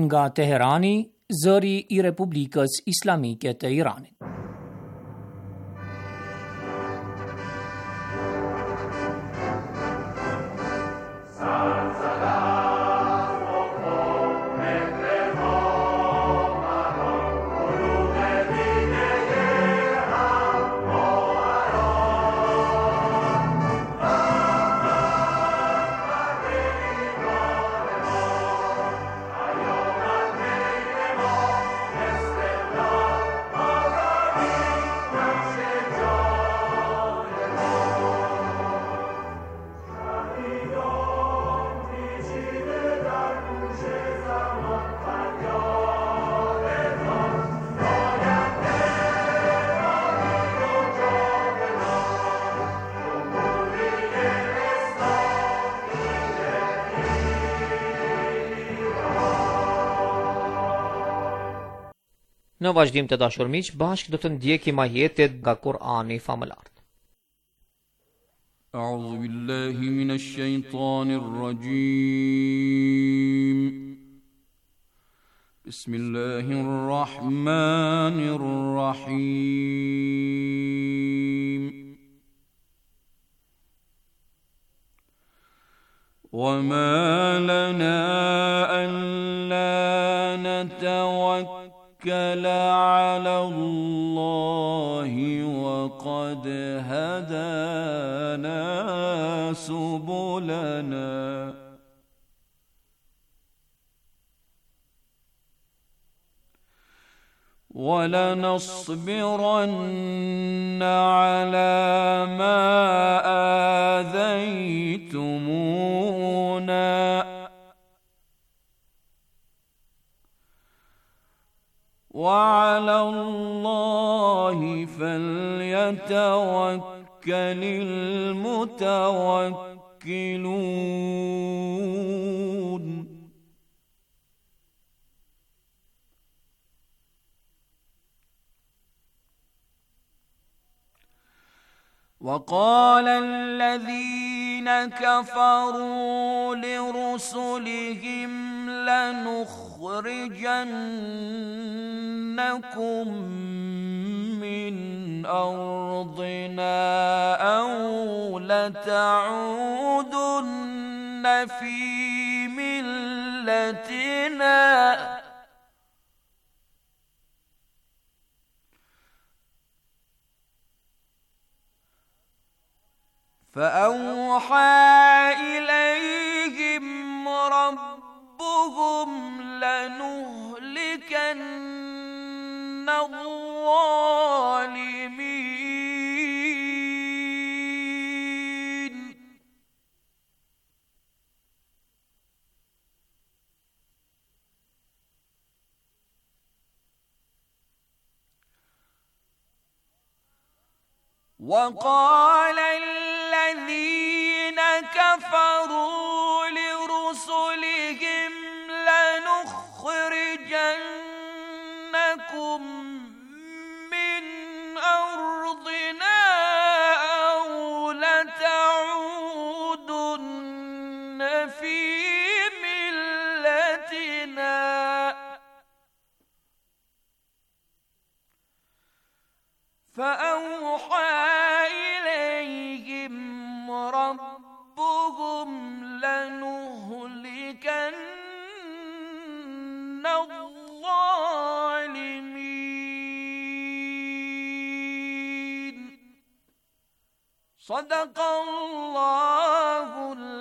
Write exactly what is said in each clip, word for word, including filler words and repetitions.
Nga Teherani, zëri I Republikës Islamike të Iranit. Në vazhdim të dashur miq, bashkë do të ndjekim ajetet nga Kur'ani famëlar. A'udhu billahi minash shaitanir rajim. Bismillahir rahmanir rahim. Wama lana alla natawakkal على الله وقد هدانا سبلنا ولنصبرن على ما آذيتمونا وعلى الله فليتوكل المتوكلون. وقال الذين كفروا لرسلهم لنخرجنكم من أرضنا أو لتعودن في ملتنا فأوحى إليهم ربهم لنهلكن الظالمين وقال الذين كفروا لرسلهم لنخرجنكم من أرضنا أو لتعودن في ملتنا فأوحى إليهم ربهم لنهلكن الظالمين. صدق الله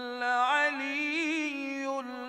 العلي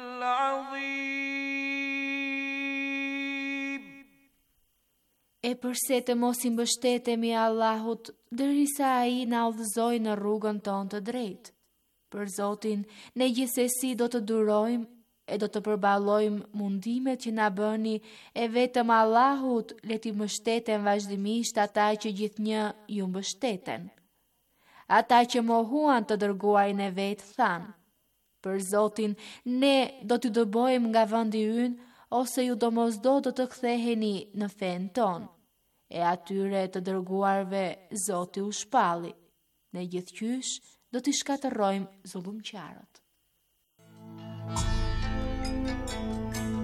العظيم. E përse të mos I mbështetemi Allahut, derisa Ai na udhëzojë në rrugën tonë të drejtë. Për Zotin, ne gjithsesi do të durojmë e do të përballojmë mundimet që na bëni, e vetëm Allahut le t'i mbështeten vazhdimisht ata që gjithnjë ju mbështeten. Ata që mohuan të dërguarin e vet thanë: për Zotin, ne do t'ju dëbojmë nga vendi ynë, ose ju domosdo do të ktheheni në fen ton. E atyre të dërguarve Zoti u shpalli. Ne gjithqysh do t'i shkatërrojmë zullumqtarët.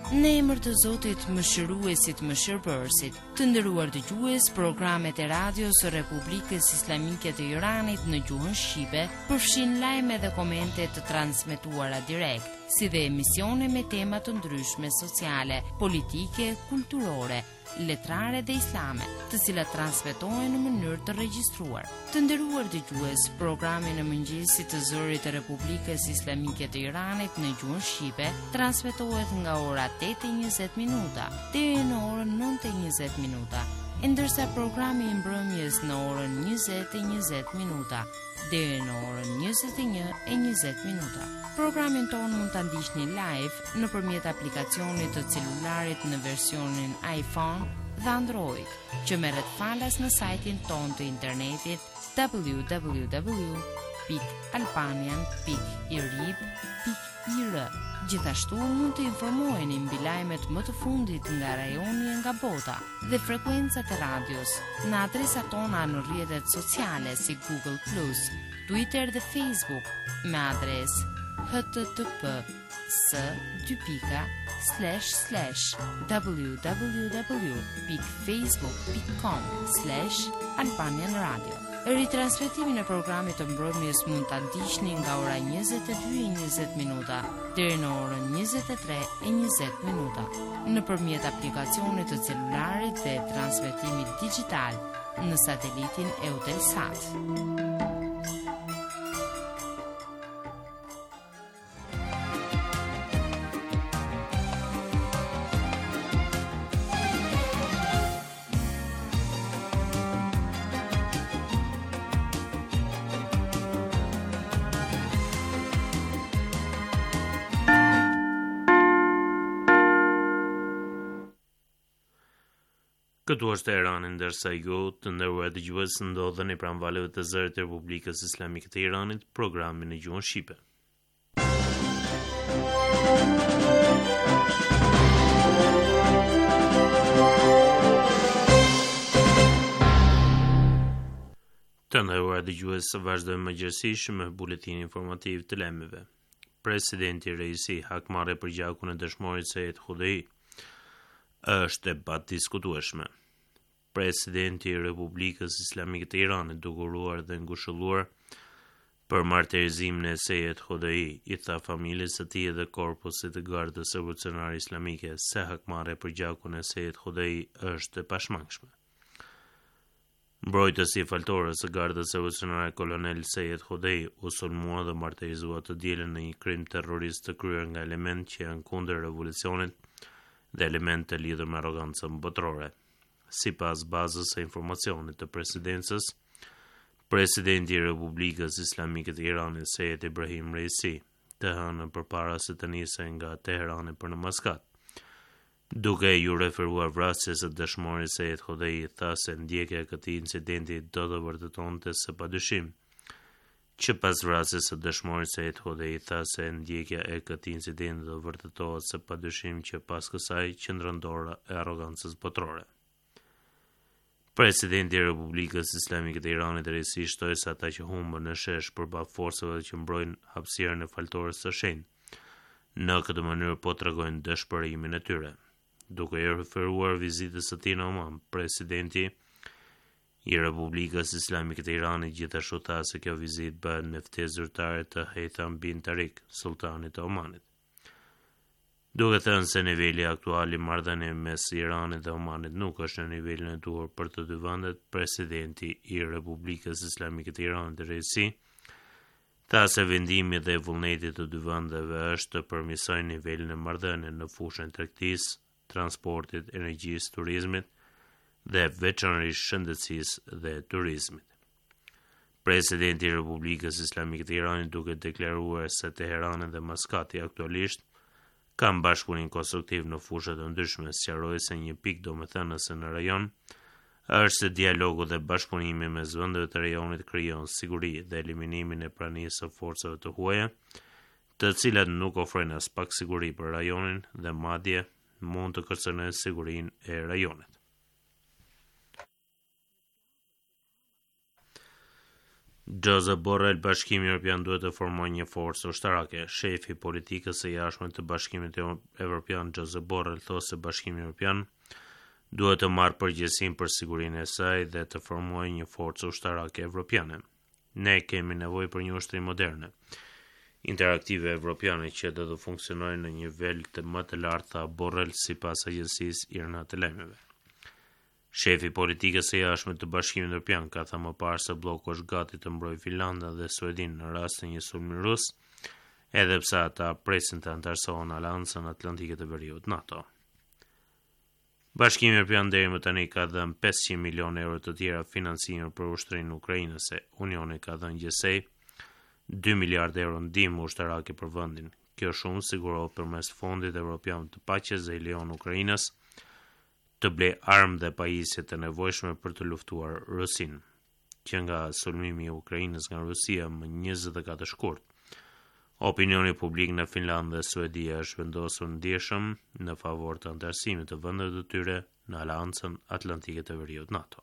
Në emër të Zotit Mëshiruesit Mëshirbërësit, të nderuar dëgjues, programet e radios së Republikës Islamike të Iranit në gjuhën shqipe përfshin lajme dhe komente të transmetuara direkt, si dhe emisione me tema të ndryshme sociale, politike, kulturore, letrare dhe islame, të cilat transmetohen në mënyrë të regjistruar. Të nderuar dëgjues, programi në mëngjesit të zërit të Republikës Islamike të Iranit në gjuhën shqipe transmetohet nga ora tetë e njëzet minuta deri në orën nëntë e njëzet minuta, ndërsa programi i mbrëmjes në orën njëzet e njëzet minuta deri në orën njëzet e një e njëzet minuta. Programin ton mund ta ndiqni live nëpërmjet aplikacionit të celularit në versionin iPhone dhe Android, që merret falas në sajtin ton të internetit w w w pikë albanian pikë i r i b pikë i r. Gjithashtu mund të informoheni mbi lajmet më të fundit nga rajoni e nga bota dhe frekuencat e radios në adresat tona në rrjetet sociale si Google plus, Twitter dhe Facebook me adresë h t t p s dy pika slash slash w w w pikë facebook pikë com slash albanian radio. Ritransmetimin e programit të mbrëmjes mund ta ndiqni nga ora njëzet e dy e njëzet minuta deri në orën njëzet e tre e njëzet minuta nëpërmjet aplikacionit të celularit dhe transmetimit digjital në satelitin Eutelsat. Këtu është Irani, ndërsa ju të nderuar dëgjues ndodheni pranë valeve të zërit të Republikës Islamike të Iranit, programin në gjuhën shqipe. Të nderuar dëgjues, vazhdojmë mëngjesisht me buletinin informativ të lajmeve. Presidenti Reisi hakmarrë për gjakun e dëshmorit Sejed Khudai është debat diskutueshme. Presidenti i Republikës Islamike të Iranit, duke uruar dhe ngushëlluar për martirizimin e Sejed Khudai, i tha familjes së tij dhe korpusit të Gardës Revolucionare Islamike se hakmarrja për gjakun e Sejed Khudai është e pashmangshme. Mbrojtësi i faltorës së Gardës Revolucionare kolonel Sejed Khudai u sulmua dhe martirizua të dielën në një krim terrorist të kryer nga element që janë kundër revolucionit dhe element të lidhur me arrogancën botërore. Sipas bazës së informacionit të presidencës, presidenti i Republikës Islamike të Iranit Sejed Ibrahim Reisi, të hënën përpara se të nisej nga Teherani për në Maskat, duke ju referuar vrasjes së dëshmorit Sejed Khudai, tha se ndjekja e këtij incidenti do të vërtetonte së padyshim që pas vrasjes së dëshmorit Sejed Khudai, tha se ndjekja e këtij incidenti do vërtetohet së padyshim që pas kësaj qendrore e arrogancës botërore. Presidenti i Republikës Islamike të Iranit Reisi shtoi se ata që humbën në shesh përballë forcave që mbrojnë hapësirën e faltorës së shenjtë, në këtë mënyrë po tregojnë dëshpërimin e tyre. Duke i referuar vizitës së tij në Oman, presidenti i Republikës Islamike të Iranit gjithashtu tha se kjo vizitë bëhet në ftesë zyrtare të Haytham bin Tariq, sultanit të Omanit. Duke thënë se niveli aktual i marrëdhënieve mes Iranit dhe Omanit nuk është në nivelin e duhur për të dy vendet, presidenti i Republikës Islamike të Iranit Reisi tha se vendimi dhe vullneti të dy vendeve është të përmirësojnë nivelin e marrëdhënieve në fushën e tregtisë, transportit, energjisë, turizmit dhe veçanërisht shëndetësisë dhe turizmit. Presidenti i Republikës Islamike të Iranit, duke deklaruar se Teherani dhe Maskati aktualisht kanë bashkëpunim konstruktiv në fusha të ndryshme, sqaroi se një pikë domethënëse në rajon është se dialogu dhe bashkëpunimi mes vendeve të rajonit krijon siguri dhe eliminimin e pranisë së forcave të huaja, të cilat nuk ofrojnë as pak siguri për rajonin dhe madje mund të kërcënojnë sigurinë e rajonit. Josep Borrell, Bashkimi Evropian duhet të formojë një forcë ushtarake. Shefi i politikës së jashtme të Bashkimit Evropian, Josep Borrell, thosë se Bashkimi Evropian duhet të marrë përgjegjësinë për sigurinë e saj dhe të formojë një forcë ushtarake evropiane. Ne kemi nevojë për një ushtri moderne, interaktive evropiane që do të funksionojë në një nivel të më të lartë, tha Borrell sipas agjencisë IRNA të lajmeve. Shefi i politikës së jashtme të Bashkimit Evropian ka thënë më parë se bloku është gati të mbrojë Finlandën dhe Suedin në rast të një sulmi rus, edhe pse ata presin të antarësohen Aleancën Atlantike të Veriut NATO. Bashkimi Evropian deri më tani ka dhënë pesëqind milionë euro të tjera financime për ushtrinë ukrainase. Unioni ka dhënë gjithsej dy miliardë euro ndihmë ushtarake për vendin. Kjo shumë sigurohet përmes Fondit Evropian të Paqes dhe i lejon Ukrainës të blej armë dhe pajisje të nevojshme për të luftuar Rusin, që nga sulmimi i Ukrainës nga Rusia më njëzet e katër shkurt. Opinioni publik në Finlandë dhe Suedi është vendosur ndjeshëm në favor të antarësimit të vendeve të tyre në Aleancën Atlantike të Veriut NATO.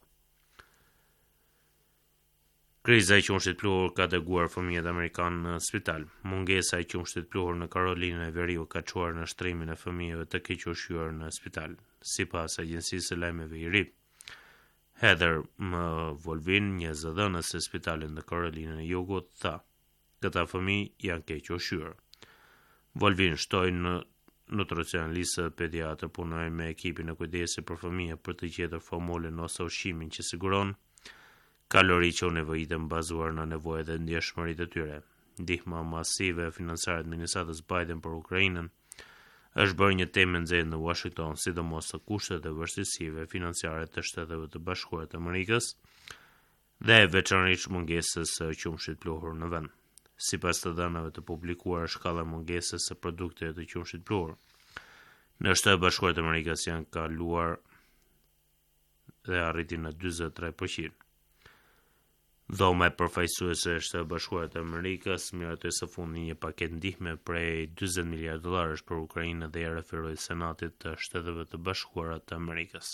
Kriza e qumshtit pluhur ka dëguar fëmijët amerikanë në spital. Mungesa e qumshtit pluhur në Karolinën e Veriut ka çuar në shtrimin e fëmijëve të keq ushqyer në spital. Sipas agjencisë së lajmeve I R I, Heather M. Volvin, një zëdhënës e spitalit në Karolinën e Jugut, tha: "Këta fëmijë janë keq ushqyer." Volvin shtoi në nutricionalistët pediatër punojnë me ekipin e kujdesit për fëmijë për të gjetur formulën ose ushqimin që siguron kalori që u nevojiten bazuar në nevojat dhe ndjeshmëritë e tyre. Ndihma masive financiare e administratës Biden për Ukrainën është bërë një temë nxehtë në Washington, sidomos të kushtet e vështirësive financiare të Shteteve të Bashkuara të Amerikës dhe veçanërisht mungesës së qumshtit pluhur në vend. Sipas të dhënave të publikuara, shkalla e mungesës së produkteve të qumshtit pluhur në Shtetet e Bashkuara të Amerikës janë kaluar dhe arriti në njëzet e tre përqind. Dhoma e përfaqësuese e Shtetit Bashkuar të Amerikës miratoi së fundi një paketë ndihme prej njëzet miliardë dollarësh për Ukrainën dhe ja referoi Senatit të Shteteve të Bashkuara të Amerikës.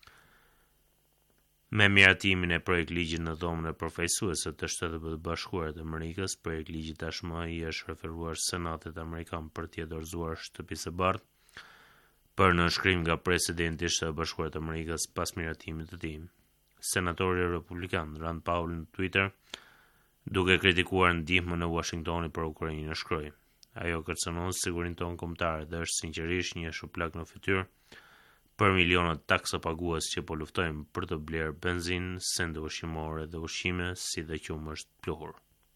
Me miratimin e projekt ligjit në dhomën e përfaqësuese të Shteteve të Bashkuara të Amerikës, projekt ligji tashmë I është referuar Senatit Amerikan për të dorëzuar Shtëpisë së Bardhë për nënshkrim nga presidenti I Shtetit Bashkuar të Amerikës pas miratimit të tij. Senatori Republikan Rand Paul në Twitter, duke kritikuar ndihmën e Washingtonit për Ukrainë, shkroi: "Ajo kërcënon sigurinë tonë kombëtare dhe është sinqerisht një shuplak në fytyrë për milionët taksopagues që po luftojnë për të blerë benzinë, sende ushqimore dhe ushqime si dhe qumësht pluhur."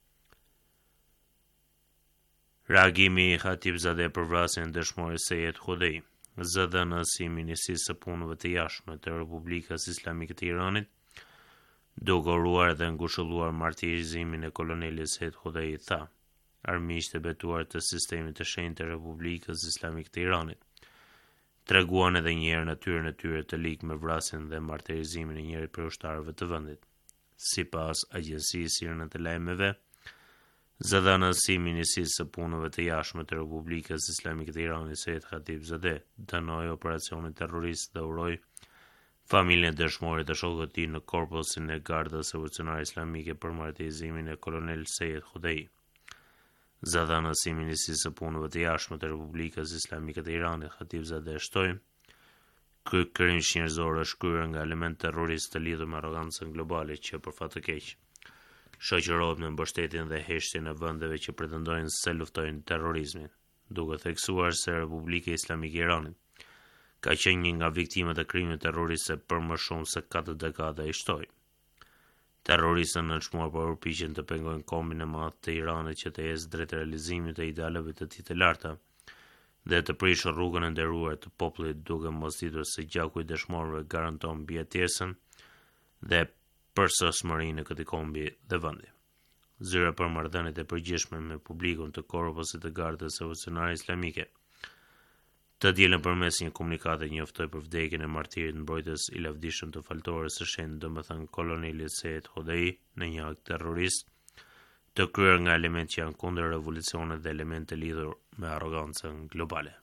Reagimi I Khatibzadeh për vrasjen e dëshmorit Seyed Hodei. Zëdhënës I Ministrisë së Punëve të Jashtme të Republikës Islamike të Iranit, duke uruar dhe ngushëlluar martirizimin e kolonelit Seyed Hodei, tha: "Armiqtë e betuar të sistemit të shenjtë të Republikës Islamike të Iranit treguan edhe një herë natyrën e tyre të ligë me vrasjen dhe martirizimin e njërit prej ushtarëve të vendit." Sipas agjencisë IRNA të lajmeve, zëdhënës I Ministrisë së Punëve të Jashtme të Republikës Islamike të Iranit, Seyed Khatibzadeh, dënoi operacionin terrorist dhe uroi familjen e dëshmorit të shokut të tij në korpusin e Gardës Revolucionare Islamike për martirizimin e kolonel Seyed Hodei. Zëdhënës I Ministrisë së Punëve të Jashtme të Republikës Islamike të Iranit, Khatibzadeh, shtoi: "Ky krim njerëzor është kryer nga element terrorist të lidhur me arrogancën globale që për fat të keq shoqërohet me mbështetjen dhe heshtjen e vendeve që pretendojnë se luftojnë terrorizmin, duke theksuar se Republika Islamike e Iranit ka qenë një nga viktimat e krimit terroriste për më shumë se katër dekada, I shtoi. Terroristët nënçmuar po përpiqen të pengojnë kombin e madh të Iranit që të ecë drejt realizimit të idealeve të tij të larta dhe të prishë rrugën e nderuar të popullit, duke mos ditur se gjaku I dëshmorëve garanton mbijetesën dhe përsosmërinë e këtij kombi dhe vendi. Zyra për marrëdhëniet e përgjithshme me publikun të korpusit të Gardës Revolucionare Islamike të dielën përmes një komunikate njoftoi për vdekjen e martirit mbrojtës I lavdishëm të faltorës së shenjtë, domethënë kolonelit Seyed Hodei, në një akt terrorist të kryer nga elementë që janë kundër revolucionit dhe elemente lidhur me arrogancën globale.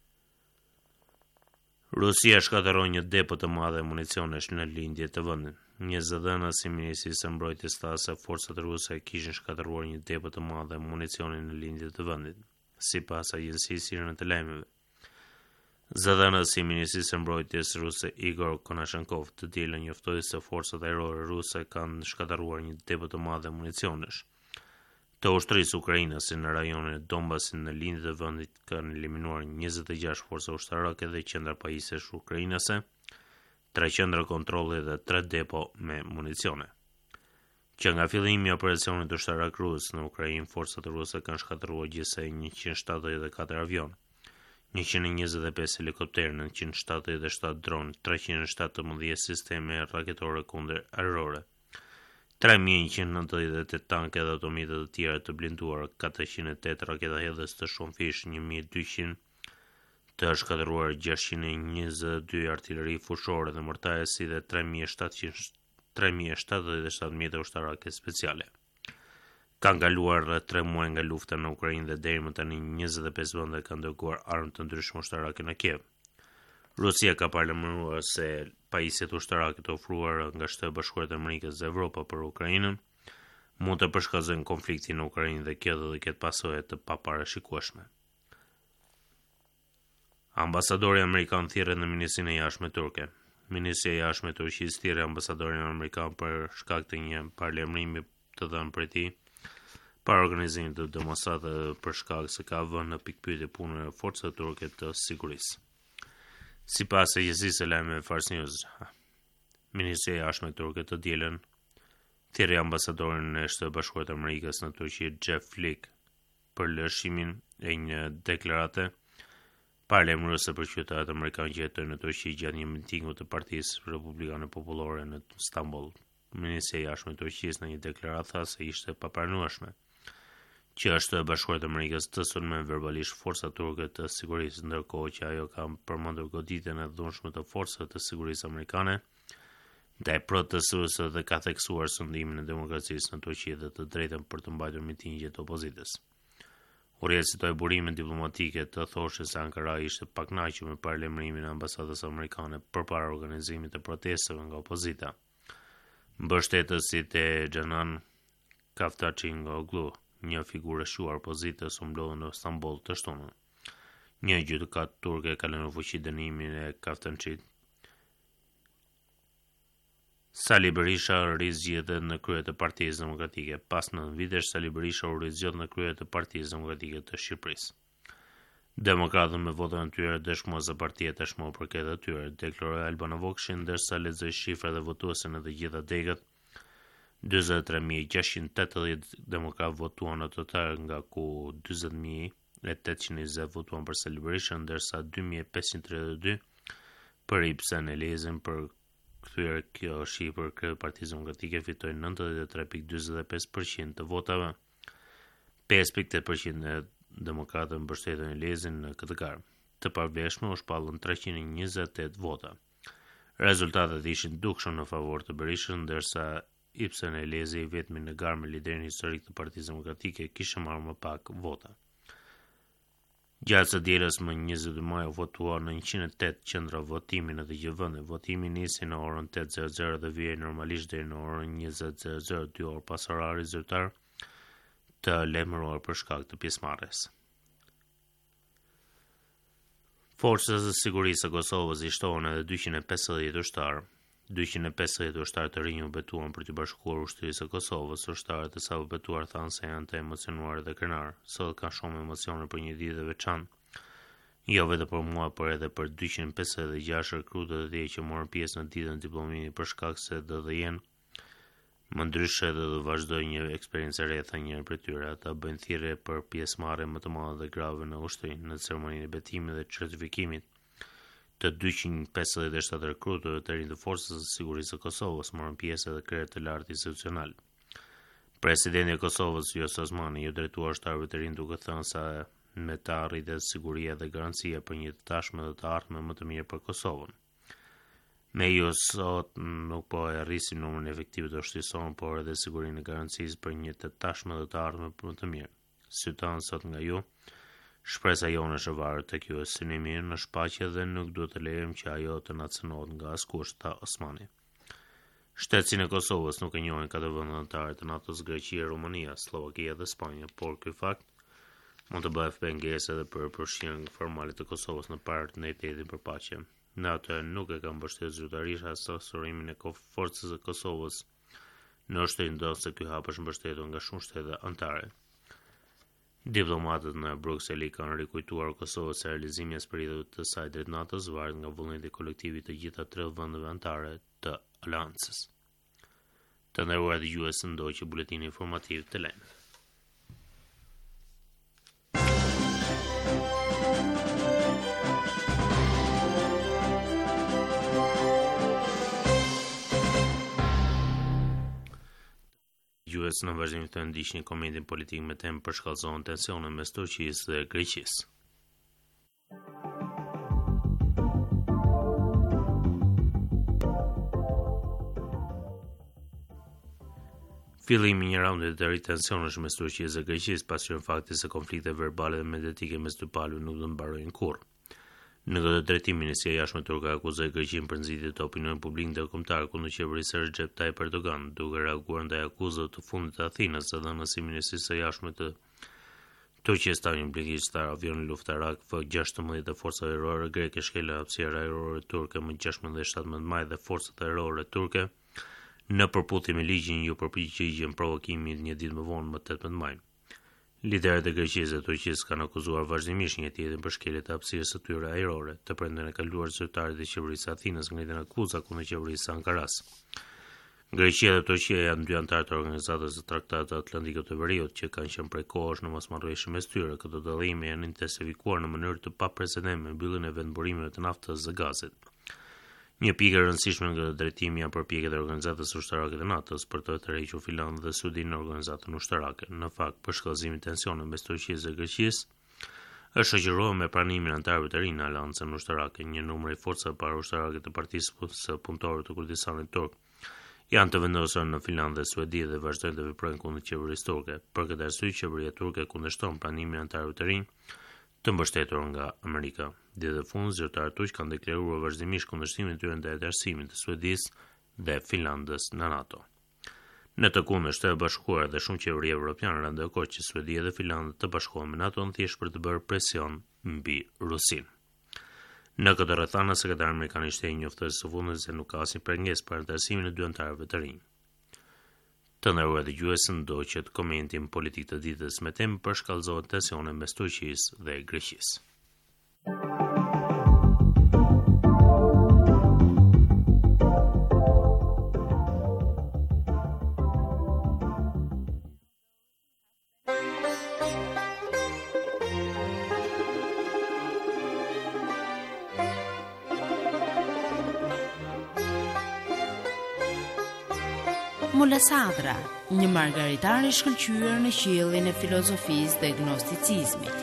Rusia shkatërron një depo të madhe municionesh në lindje të vendit. Një zëdhënës i Ministrisë së Mbrojtjes tha se forcat ruse kishin shkatëruar një depë të madhe municioni në lindje të vendit, sipas agjencisë sirene të lajmeve. Zëdhënës i Ministrisë së Mbrojtjes ruse Igor Konashenkov të dielën njoftoi se forcat ajrore ruse kanë shkatëruar një depë të madhe municionesh të ushtrisë ukrainase në rajonin e Donbasit në lindje të vendit. Kanë eliminuar njëzet e gjashtë forca ushtarake dhe qendra pajisjesh ukrainase, tre qendra kontrolli dhe tre depo me municione. Që nga fillimi i operacionit ushtarak rus në Ukrainë, forcat ruse kanë shkatëruar gjithsej njëqind shtatëdhjetë e katër avion, njëqind e njëzet e pesë helikopterë, nëntëqind shtatëdhjetë e shtatë dronë, treqind e shtatëmbëdhjetë sisteme raketore kundër ajrore, tre mijë njëqind e nëntëdhjetë e tetë tanke dhe automjete të tjera të blinduar, katërqind e tetë raketa hedhës të shumëfish, një mijë e dyqind të shkatëruar, gjashtëqind e njëzet e dy artilleri fushore dhe mortarësi dhe tre mijë e shtatëdhjetë e shtatë mjete ushtarake speciale. Kanë kaluar rreth tre muaj nga lufta në Ukrainë dhe deri më tani njëzet e pesë vende kanë dërguar armë të ndryshme ushtarake në Kiev. Rusia ka paralajmëruar se pajisjet ushtarake të ofruara nga Shtetet e Bashkuara të Amerikës dhe Evropa për Ukrainën mund të përshkaktojnë konfliktin në Ukrainë dhe kjo do të ketë pasojë të paparashikueshme. Ambasadori amerikan thirrët në Ministrinë e Jashtme turke. Ministria e Jashtme e Turqisë thirrë ambasadorin amerikan për shkak të një paralajmërimi të dhënë prej tij para organizimit të demonstratave për shkak se ka vënë në pikpyetje punën e forcave turke të sigurisë. Sipas agjencisë së lajmeve Fars News, Ministria e Jashtme turke të dielën thirrë ambasadorin e Shtetit të Bashkuara të Amerikës në Turqi Jeff Flake për lëshimin e një deklarate paralajmëruese për qytetarët amerikanë që jetojnë në Turqi gjatë një mitingu të Partisë Republikane Popullore në Istanbul. Ministria e Jashtme e Turqisë në një deklaratë tha se ishte papranueshme që Shtetet e Bashkuara të Amerikës të sulmojnë verbalisht forcat turke të sigurisë, ndërkohë që ajo ka përmendur goditjen e dhunshme të forcave të sigurisë amerikane ndaj protestuesve dhe ka theksuar sundimin e demokracisë në Turqi dhe të drejtën për të mbajtur mitingje të opozitës. U rrjedhitoi burime diplomatike të thoshte se Ankara ishte pakënaqur me paralajmërimin e ambasadës amerikane përpara organizimit të protestave nga opozita. Mbështetësit e Xhanan Kaftaçingoglu, një figurë e shuar opozitës, u mblodhën në Istanbul të shtunën. Një gjykatë turke ka lënë në fuqi dënimin e Kaftaçit. Sali Berisha rizgjedhet në krye të Partisë Demokratike. Pas nëntë vitesh, Sali Berisha u rizgjedh në krye të Partisë Demokratike të Shqipërisë. Demokratët me votën e tyre dëshmuan se partia tashmë u përket atyre, deklaroi Albana Vokshi ndërsa lexoi shifrat e votuesve në të gjitha degët. dyzet e tre mijë gjashtëqind e tetëdhjetë demokratë votuan në total, nga ku dyzet mijë e tetëqind e njëzet votuan për Sali Berisha, ndërsa dy mijë e pesëqind e tridhjetë e dy për Ibsen Elezin. Për kthyer kjo shifër, krye Partisë Demokratike fitoi nëntëdhjetë e tre pikë dyzet e pesë përqind të votave. pesë pikë tetë përqind e demokratëve mbështetën Elezin në këtë garë. Të pavlefshme u shpallën treqind e njëzet e tetë vota. Rezultatet ishin dukshëm në favor të Berishës, ndërsa Ibsen Elezi, i vetmi në garë me liderin historik të Partisë Demokratike, kishte marrë më pak vota. Gjatë së dielës më njëzet e dy maj u votua në njëqind e tetë qendra votimi në të gjithë vendet. Votimi nisi në orën tetë e zero zero dhe vijej normalisht deri në orën njëzet e zero zero, dy orë pas orarit zyrtar të lajmëruar për shkak të pjesëmarrjes. Forcat e sigurisë së Kosovës i shtohen edhe dyqind e pesëdhjetë ushtarë. dyqind e pesëdhjetë ushtarë të rinj u betuan për të bashkuar ushtrisë së Kosovës. Ushtarët e sa u betuar thanë se janë të emocionuar dhe krenar. Sot kanë shumë emocione për një ditë e veçantë. Jo vetëm për mua, por edhe për dyqind e pesëdhjetë e gjashtë rekrutët e tjerë që morën pjesë në ditën e diplomimit për shkak se do të jenë më ndryshe dhe do vazhdojnë një eksperiencë e re, tha njëri prej tyre. Ata bëjnë thirrje për pjesëmarrje më të madhe dhe grave në ushtri në ceremoninë e betimit dhe certifikimit të dyqind e pesëdhjetë e shtatë rekrutëve të rinj të Forcës së Sigurisë së Kosovës. Morën pjesë edhe krerë të lartë institucional. Presidenti i Kosovës, Vjosa Osmani, ju drejtua ushtarëve të rinj duke thënë se me ta arritet siguria dhe garancia për një të tashme dhe të ardhme më të mirë për Kosovën. Me ju sot nuk po e rrisim numrin efektiv të ushtrisë, por edhe sigurinë e garancisë për një të tashme dhe të ardhme më të mirë. Sytan sot nga ju, shpresa jonë është e varur tek ju, syni mirë në shfaqje dhe nuk duhet të lejojmë që ajo të na cënohet nga askush, tha Osmani. Shtetësinë e Kosovës nuk e njohin katër vende anëtare të NATO-s, Greqia, Rumania, Slovakia dhe Spanja, por ky fakt mund të bëhet pengesë edhe për përfshirjen formale të Kosovës në partneritetin për paqe. NATO nuk e ka mbështetur zyrtarisht asociimin e forcës së Kosovës në shtetin do se ky hap është mbështetur nga shumë shtete anëtare. Diplomatët në Bruksel kanë rikujtuar Kosovës se realizimi i aspirimeve të saj drejt NATO-s varet nga vullneti kolektiv të gjitha tridhjetë vendeve anëtare të aleancës. Të nderuar dëgjues, ndoqi buletini informativ të lajmeve. Gjues në vazhdim të ndiqni komentin politik me temë për shkallëzohen tensionet mes Turqisë dhe Greqisë. Fillimi i një raundi të ri tensionesh mes Turqisë dhe Greqisë pasqyron faktin se konfliktet verbale dhe mediatike mes dy palëve nuk do të mbarojnë kurrë. Në këtë drejtim, Ministria e Jashtme turke akuzoi Greqinë për nxitje të opinionit publik ndërkombëtar kundër qeverisë së Recep Tayyip Erdogan, duke reaguar ndaj akuzave të fundit të Athinës së dhënës së Ministrisë së Jashtme të Turqisë tani mbledhjestar avioni luftarak F gjashtëmbëdhjetë të forcave ajrore greke shkelën hapësirë ajrore turke më gjashtëmbëdhjetë dhe shtatëmbëdhjetë maj dhe forcat ajrore turke në përputhje me ligjin ju përgjigjen provokimit një ditë më vonë më tetëmbëdhjetë maj. Liderët e Greqisë dhe Turqisë kanë akuzuar vazhdimisht një tjetrin për shkelje të hapësirës së tyre ajrore. Të premten e kaluar zyrtarët e qeverisë së Athinës ngritën akuza kundër qeverisë së Ankaras. Greqia dhe Turqia janë dy anëtarë të organizatës së Traktatit Atlantik të Veriut që kanë qenë prej kohësh në mosmarrëveshje mes tyre. Këto dallime janë intensifikuar në mënyrë të paprecedentshme me mbylljen e vendburimeve të naftës dhe gazit. Një pikë e rëndësishme në këtë drejtim janë përpjekjet e organizatës ushtarake të NATO-s për të tërhequr Finlandën dhe Suedinë në organizatën ushtarake. Në fakt, për shkallëzimin e tensioneve mes Turqisë dhe Greqisë është shoqëruar me pranimin e anëtarëve të rinj në Aleancën Ushtarake. Një numër i forcave paraushtarake të Partisë së Punëtorëve të Kurdistanit turk janë të vendosur në Finlandë dhe Suedi dhe vazhdojnë të veprojnë kundër qeverisë turke. Për këtë arsye, qeveria turke kundërshton pranimin e anëtarëve të rinj të mbështetur nga Amerika. Dite e fundit, zyrtarët turq kanë deklaruar vazhdimisht kundërshtimin e tyre ndaj anëtarësimit të Suedisë dhe Finlandës në NATO. Në të kundërt, Shtetet e Bashkuara dhe shumë qeveri evropiane kanë dakord që Suedia dhe Finlanda të bashkohen me NATO thjesht për të bërë presion mbi Rusinë. Në këtë rrethana, sekretari amerikan i shtetit njoftoi së fundit se nuk ka asnjë pengesë për anëtarësimin e dy anëtarëve të rinj. Të nderuar dëgjues, ndoqet komentin politik të ditës me temë për shkallëzohen tensionet mes Turqisë dhe Greqisë. Molla Sadra, një margaritar i shkëlqyer në qiellin e filozofisë dhe gnosticizmit.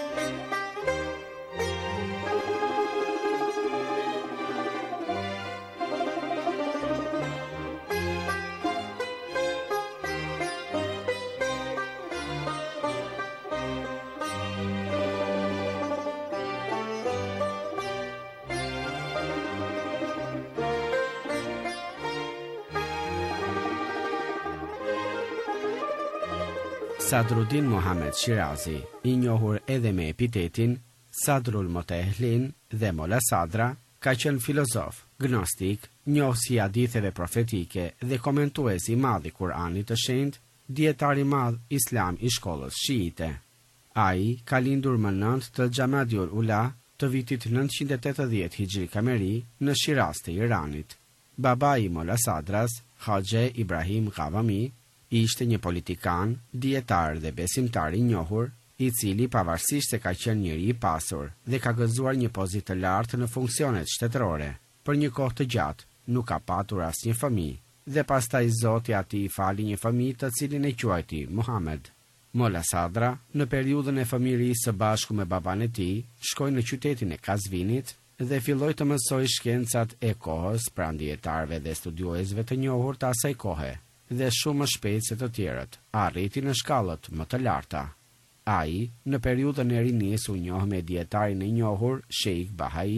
Sadruddin Mohamed Shirazi, i njohur edhe me epitetin Sadrul Motehlin dhe Molla Sadra, ka qenë filozof, gnostik, njohës i haditheve profetike dhe komentues i madh i Kuranit të shenjtë, dietar i madh islam i shkollës šiite. Ai ka lindur më nënt të Xhamadiul Ula të vitit nëntëqind e tetëdhjetë Hijri Kameri në Shiraz të Iranit. Babai i Molla Sadras, Haxhe Ibrahim Ghavami, ishte një politikan, dietar dhe besimtar i njohur, i cili pavarësisht se ka qenë njeri i pasur dhe ka gëzuar një pozitë të lartë në funksionet shtetërore, për një kohë të gjatë nuk ka patur asnjë fëmijë dhe pastaj Zoti atij i fali një fëmijë të cilin e quajti Muhammed. Molla Sadra, në periudhën e fëmijërisë së bashku me baban e tij, shkoi në qytetin e Kazvinit dhe filloi të mësoj shkencat e kohës pranë dietarëve dhe studiuesve të njohur të asaj kohe, dhe shumë më shpejt se të tjerët, arriti në shkallët më të larta. Ai, në periudhën e rinisë u njoh me dietarin e njohur Sheikh Bahai,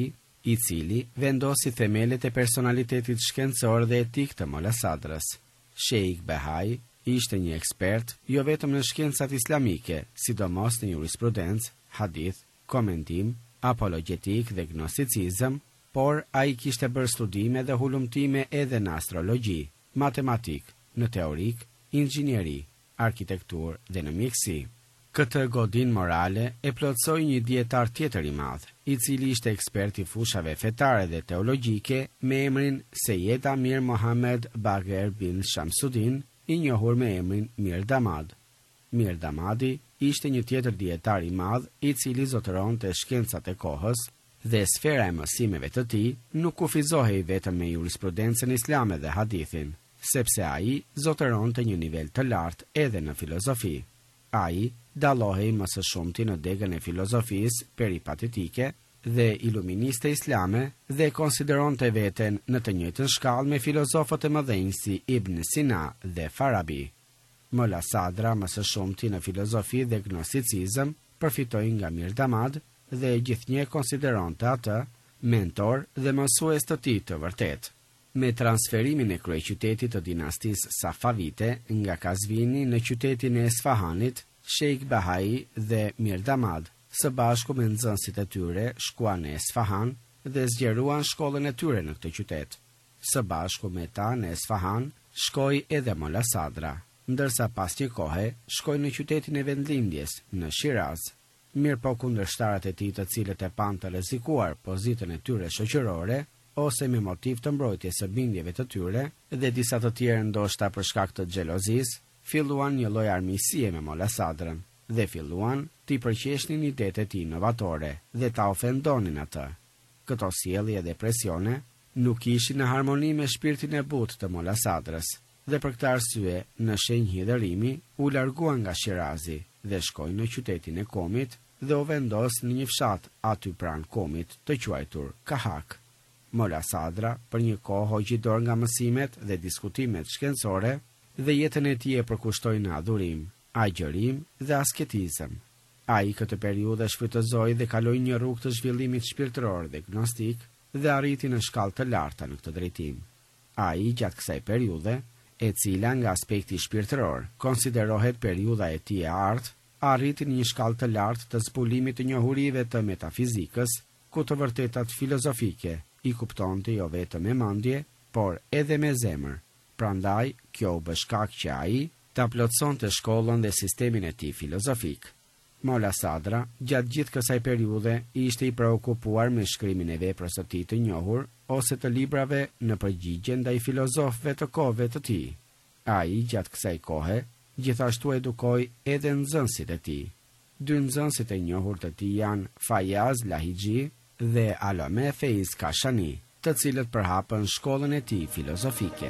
i cili vendosi themelet e personalitetit shkencor dhe etik të Molla Sadrës. Sheikh Behaj ishte një ekspert jo vetëm në shkencat islamike, sidomos në jurisprudencë, hadith, komentim, apologetik dhe gnosticizëm, por a i kishte bërë studime dhe hulumtime edhe në astrologji, matematik, në teorik, inxhinieri, arkitektur dhe në mjekësi. Këtë godin morale e plotsoi një dietar tjetër i madh, i cili ishte ekspert i fushave fetare dhe teologjike me emrin Sejed Amir Mohammed Bagher bin Shamsuddin, i njohur me emrin Mir Damad. Mir Damadi ishte një tjetër dietar i madh i cili zotëronte shkencat e kohës dhe sfera e mësimeve të tij nuk kufizohej vetëm me jurisprudencën islame dhe hadithin, sepse ai zotëronte një nivel të lartë edhe në filozofi. Ai dallohej më së shumti në degën e filozofisë peripatetike dhe iluministe islame dhe konsideronte veten në të njëjtën shkallë me filozofët e mëdhenj si Ibn Sina dhe Farabi. Molla Sadra më së shumti në filozofi dhe gnosticizëm përfitoi nga Mir Damad dhe gjithnjë konsideronte atë mentor dhe mësues të tij të vërtet. Me transferimin e kryeqytetit të dinastisë Safavite nga Kazvini në qytetin e Esfahanit, Sheikh Behaj dhe Mir Damad së bashku me nxënësit e tyre shkuan në Esfahan dhe zgjeruan shkollën e tyre në këtë qytet. Së bashku me ta në Esfahan shkoi edhe Molla Sadra, ndërsa pas një kohe shkoi në qytetin e vendlindjes, në Shiraz. Mirë po kundërshtarët e tij të cilët e pan të rrezikuar pozitën e tyre shoqërore, ose me motiv të mbrojtjes së bindjeve të tyre dhe disa të tjerë ndoshta për shkak të xhelozisë, filluan një lloj armiqësie me Molla Sadrën dhe filluan t'i përqeshnin idetë e tij inovatore dhe ta ofendonin atë. Këto sjellje dhe presione nuk ishin në harmoni me shpirtin e butë të Molla Sadrës dhe për këtë arsye, në shenjë hidhërimi, u larguan nga Shirazi dhe shkoi në qytetin e Komit dhe u vendos në një fshat aty pranë Komit të quajtur Kahak. Molla Sadra për një kohë hoqi dorë nga mësimet dhe diskutimet shkencore dhe jetën e tij e përkushtoi në adhurim, agjërim dhe asketizëm. Ai këtë periudhë shfrytëzoi dhe kaloi një rrugë të zhvillimit shpirtëror dhe gnostik dhe arriti në shkallë të larta në këtë drejtim. Ai gjatë kësaj periudhe, e cila nga aspekti shpirtëror konsiderohet periudha e tij e artë, arriti në një shkallë të lartë të zbulimit të njohurive të metafizikës, ku të vërtetat filozofike i kuptonte jo vetëm me mendje, por edhe me zemër. Prandaj, kjo u bë shkak që ai ta plotësonte shkollën dhe sistemin e tij filozofik. Molla Sadra, gjatë gjithë kësaj periudhe, ishte i preokupuar me shkrimin e veprës së tij të njohur ose të librave në përgjigje ndaj filozofëve të kohëve të tij. Ai, gjatë kësaj kohe, gjithashtu edukoi edhe nxënësit e tij. Dy nxënësit e njohur të tij janë Fayaz Lahiji dhe Alame Feiz Kashani, të cilët përhapën shkollën e tij filozofike.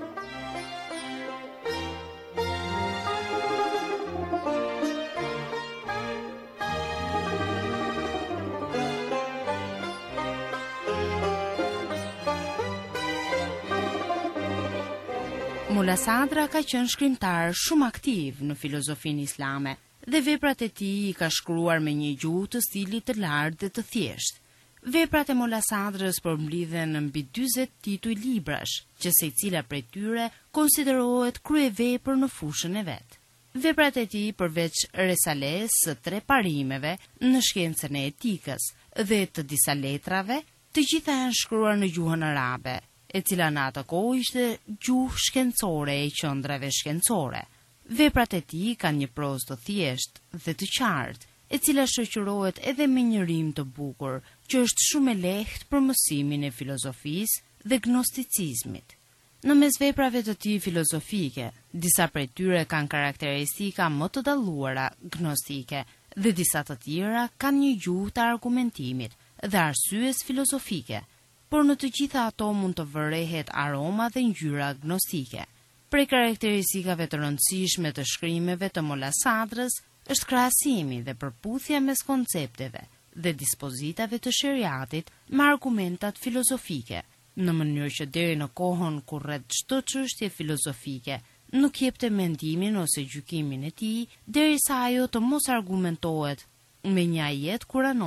Molla Sadra ka qenë shkrimtar shumë aktiv në filozofinë islame dhe veprat e tij i ka shkruar me një gjuhë të stilit të lartë dhe të thjeshtë. Veprat e Molla Sadrës përmbledhen në mbi dyzet tituj librash, që secila prej tyre konsiderohet kryevepër në fushën e vet. Veprat e tij përveç resales së tre parimeve në shkencën e etikës dhe të disa letrave, të gjitha janë shkruar në gjuhën arabe, e cila në atë kohë ishte gjuhë shkencore e qëndrave shkencore. Veprat e tij kanë një prozë të thjeshtë dhe të qartë, e cila shoqërohet edhe me një rim të bukur, që është shumë e lehtë për mësimin e filozofisë dhe gnosticizmit. Në mes veprave të tij filozofike, disa prej tyre kanë karakteristika më të dalluara gnostike dhe disa të tjera kanë një gjuhë të argumentimit dhe arsyes filozofike, por në të gjitha ato mund të vërehet aroma dhe ngjyra gnostike. Prej karakteristikave të rëndësishme të shkrimeve të Molla Sadrës është krahasimi dhe përputhja mes koncepteve dhe dispozitave të sheriatit me argumentat filozofike, në mënyrë që deri në kohën kur rreth çdo çështje filozofike nuk jepte mendimin ose gjykimin e tij, derisa ajo të mos argumentohet me një ajet kuranor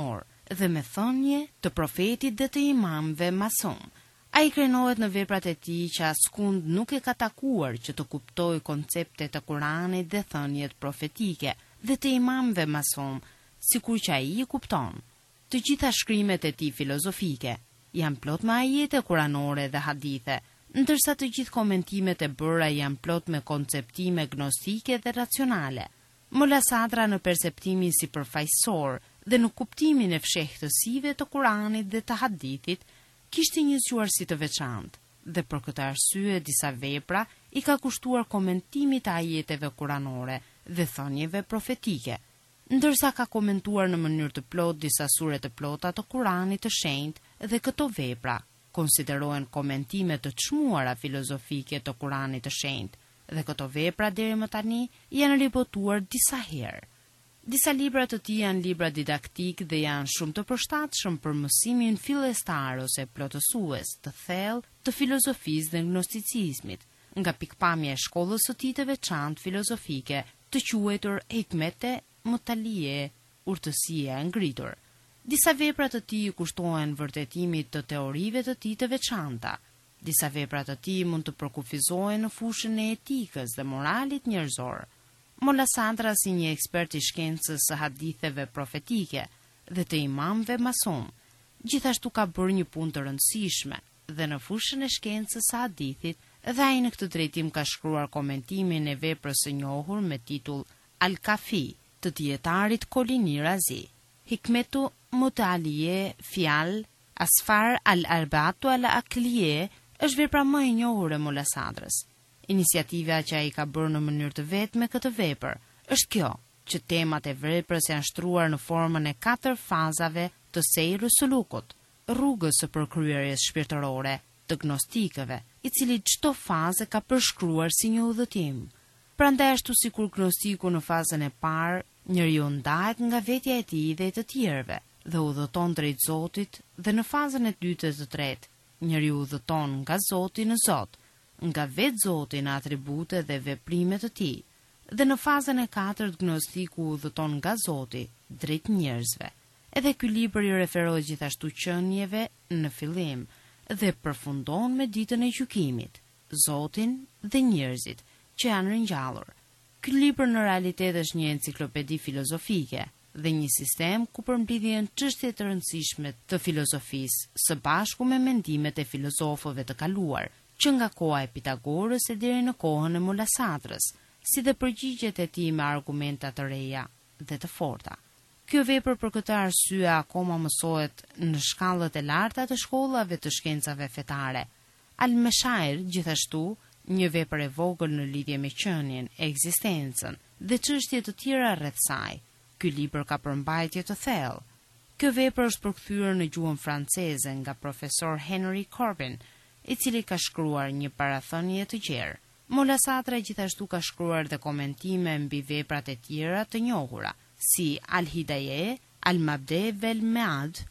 dhe me thënie të profetit dhe të imamëve mason. A i krenohet në veprat e tij që askund nuk e ka takuar që të kuptoj konceptet të Kuranit dhe thënjet profetike dhe të imamëve mason, sikur që ai i kupton. Të gjitha shkrimet e tij filozofike janë plot me ajete kuranore dhe hadithe, ndërsa të gjithë komentimet e bëra janë plot me konceptime gnostike dhe racionale. Molla Sadra në perceptimin si përfaqësor dhe në kuptimin e fshehtësive të Kuranit dhe të hadithit, kishte një zgjuarsi të veçantë dhe për këtë arsye disa vepra i ka kushtuar komentimit të ajeteve kuranore dhe thënieve profetike, ndërsa ka komentuar në mënyrë të plot disa sure të plota të Kuranit të shenjtë dhe këto vepra konsiderohen komentime të çmuara filozofike të Kuranit të shenjtë dhe këto vepra deri më tani janë ribotuar disa herë. Disa libra të tij janë libra didaktik dhe janë shumë të përshtatshëm për mësimin fillestar ose plotësues të thellë të filozofisë dhe gnosticizmit, nga pikpamja e shkollës së tij të veçantë filozofike, të quajtur hikmete mutalie, urtësia e ngritur. Disa vepra të tij kushtohen vërtetimit të teorive të tij të veçanta. Disa vepra të tij mund të përkufizohen në fushën e etikës dhe moralit njerëzor. Molla Sadra, si një ekspert i shkencës së haditheve profetike dhe të imamëve mason, gjithashtu ka bërë një punë të rëndësishme dhe në fushën e shkencës së hadithit, dhe ai në këtë drejtim ka shkruar komentimin e veprës së njohur me titull Al-Kafi të dietarit Kolini Razi. Hikmetu mutalie fjal Asfar al-Arbatu al-Aklie është vepra më e njohur e Molla Sadrës. Iniciativa që ai ka bërë në mënyrë të vetme këtë vepër është kjo, që temat e veprës janë shtruar në formën e katër fazave të sejrës sulukut, rrugës së përkryerjes shpirtërore të gnostikëve, i cili çdo fazë ka përshkruar si një udhëtim. Prandaj ashtu sikur gnostiku në fazën e parë, njeriu ndahet nga vetja e tij dhe e të tjerëve dhe udhëton drejt Zotit, dhe në fazën e dytë dhe të tretë, njeriu udhëton nga Zoti në Zot, nga vetë Zoti në atribute dhe veprimet të tij, dhe në fazën e katërt gnostiku udhëton nga Zoti drejt njerëzve. Edhe ky libër i referohet gjithashtu qenieve në fillim dhe përfundon me ditën e gjykimit, Zotin dhe njerëzit që janë ringjallur. Ky libër në realitet është një enciklopedi filozofike dhe një sistem ku përmbledhen çështje të rëndësishme të filozofisë së bashku me mendimet e filozofëve të kaluar, që nga koha e Pitagorës e deri në kohën e Molla Sadrës, si dhe përgjigjet e tij me argumenta të reja dhe të forta. Kjo vepër për këtë arsye akoma mësohet në shkallët e larta të shkollave të shkencave fetare. Al-Meshair, gjithashtu, një vepër e vogël në lidhje me qenien, ekzistencën dhe çështje të tjera rreth saj. Ky libër ka përmbajtje të thellë. Kjo vepër është përkthyer në gjuhën franceze nga profesor Henry Corbin, i cili ka shkruar një parathënie të gjerë. Molla Sadra gjithashtu ka shkruar dhe komentime mbi veprat e tjera të njohura, si Al-Hidaye, Al-Mabde vel Mead,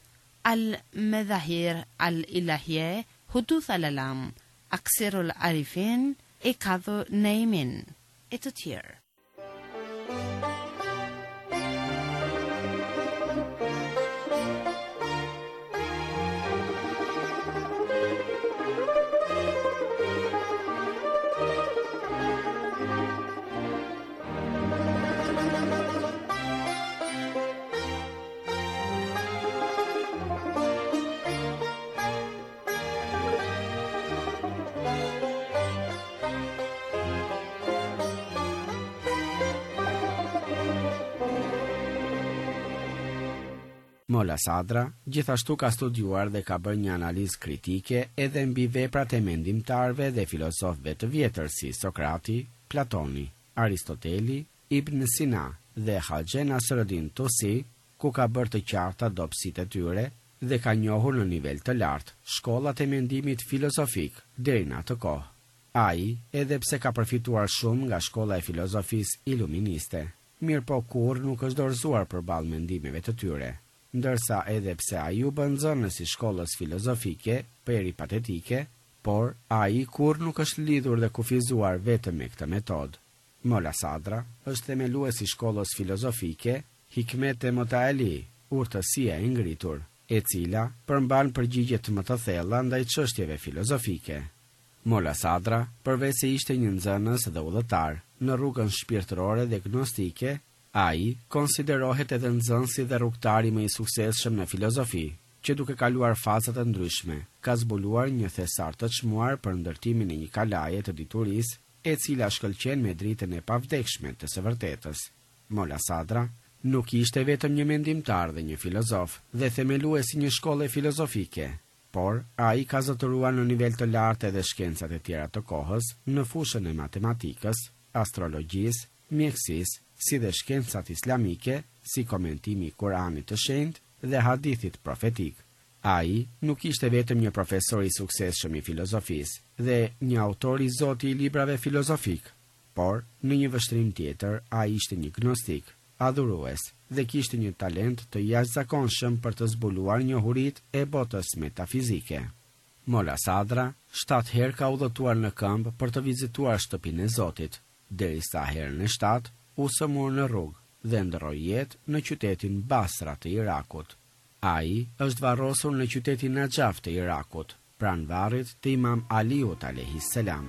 Al-Medahir Al-Ilahye, Huduth Al-Alam, Aksirul Arifin, e Kadhu Neimin, e të tjerë. Molla Sadra gjithashtu ka studiuar dhe ka bërë një analizë kritike edhe mbi veprat e mendimtarëve dhe filozofëve të vjetër si Sokrati, Platoni, Aristoteli, Ibn Sina dhe Haxhe Nasreddin Tusi, ku ka bërë të qarta dobësitë e tyre dhe ka njohur në nivel të lartë shkollat e mendimit filozofik deri në atë kohë. Ai, edhe pse ka përfituar shumë nga shkolla e filozofisë iluministe, mirë po kur nuk është dorëzuar përballë mendimeve të tyre. Ndërsa edhe pse ai u bën zënës si shkollës filozofike, peripatetike, por ai kur nuk është lidhur dhe kufizuar vetëm me këtë metodë. Molla Sadra është themeluesi i shkollës filozofike Hikmete Mutaali, urtësia e ngritur, e cila përmban përgjigje të më të thella ndaj çështjeve filozofike. Molla Sadra, përveç se ishte një nxënës dhe udhëtar në rrugën shpirtërore dhe gnostike, ai konsiderohet edhe nxënësi dhe rrugtari më i suksesshëm në filozofi, që duke kaluar fazat e ndryshme, ka zbuluar një thesar të çmuar për ndërtimin e një kalaje të diturisë, e cila shkëlqen me dritën e pavdekshme të së vërtetës. Molla Sadra nuk ishte vetëm një mendimtar dhe një filozof dhe themeluesi një shkolle filozofike, por ai ka zotëruar në nivel të lartë edhe shkencat e tjera të kohës në fushën e matematikës, astrologjisë, mjekësisë, si dhe shkencat islamike, si komentimi i Kuranit të shenjtë dhe hadithit profetik. Ai nuk ishte vetëm një profesor i suksesshëm i filozofisë dhe një autor i zoti i librave filozofik, por në një vështrim tjetër ai ishte një gnostik, adhurues dhe kishte një talent të jashtëzakonshëm për të zbuluar njohuritë e botës metafizike. Molla Sadra shtatë herë ka udhëtuar në këmbë për të vizituar shtëpinë e Zotit, derisa herën e shtatë u sëmur në rrugë dhe ndroi jetë në qytetin Basra të Irakut. Ai është varrosur në qytetin Najaf të Irakut, pranë varrit të Imam Aliut alayhis salam.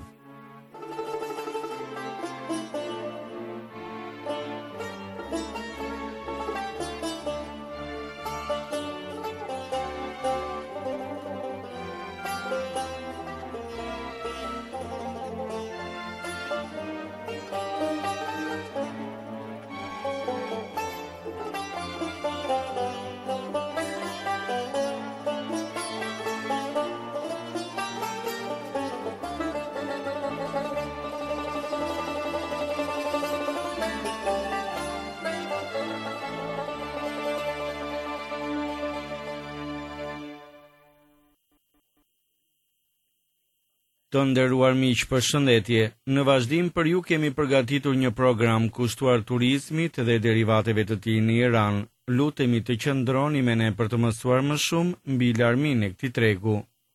Të nderuar miq, përshëndetje. Në vazhdim për ju kemi përgatitur një program kushtuar turizmit dhe derivateve të tij në Iran. Lutemi të qëndroni me ne për të mësuar më shumë mbi larminë e këtij tregu.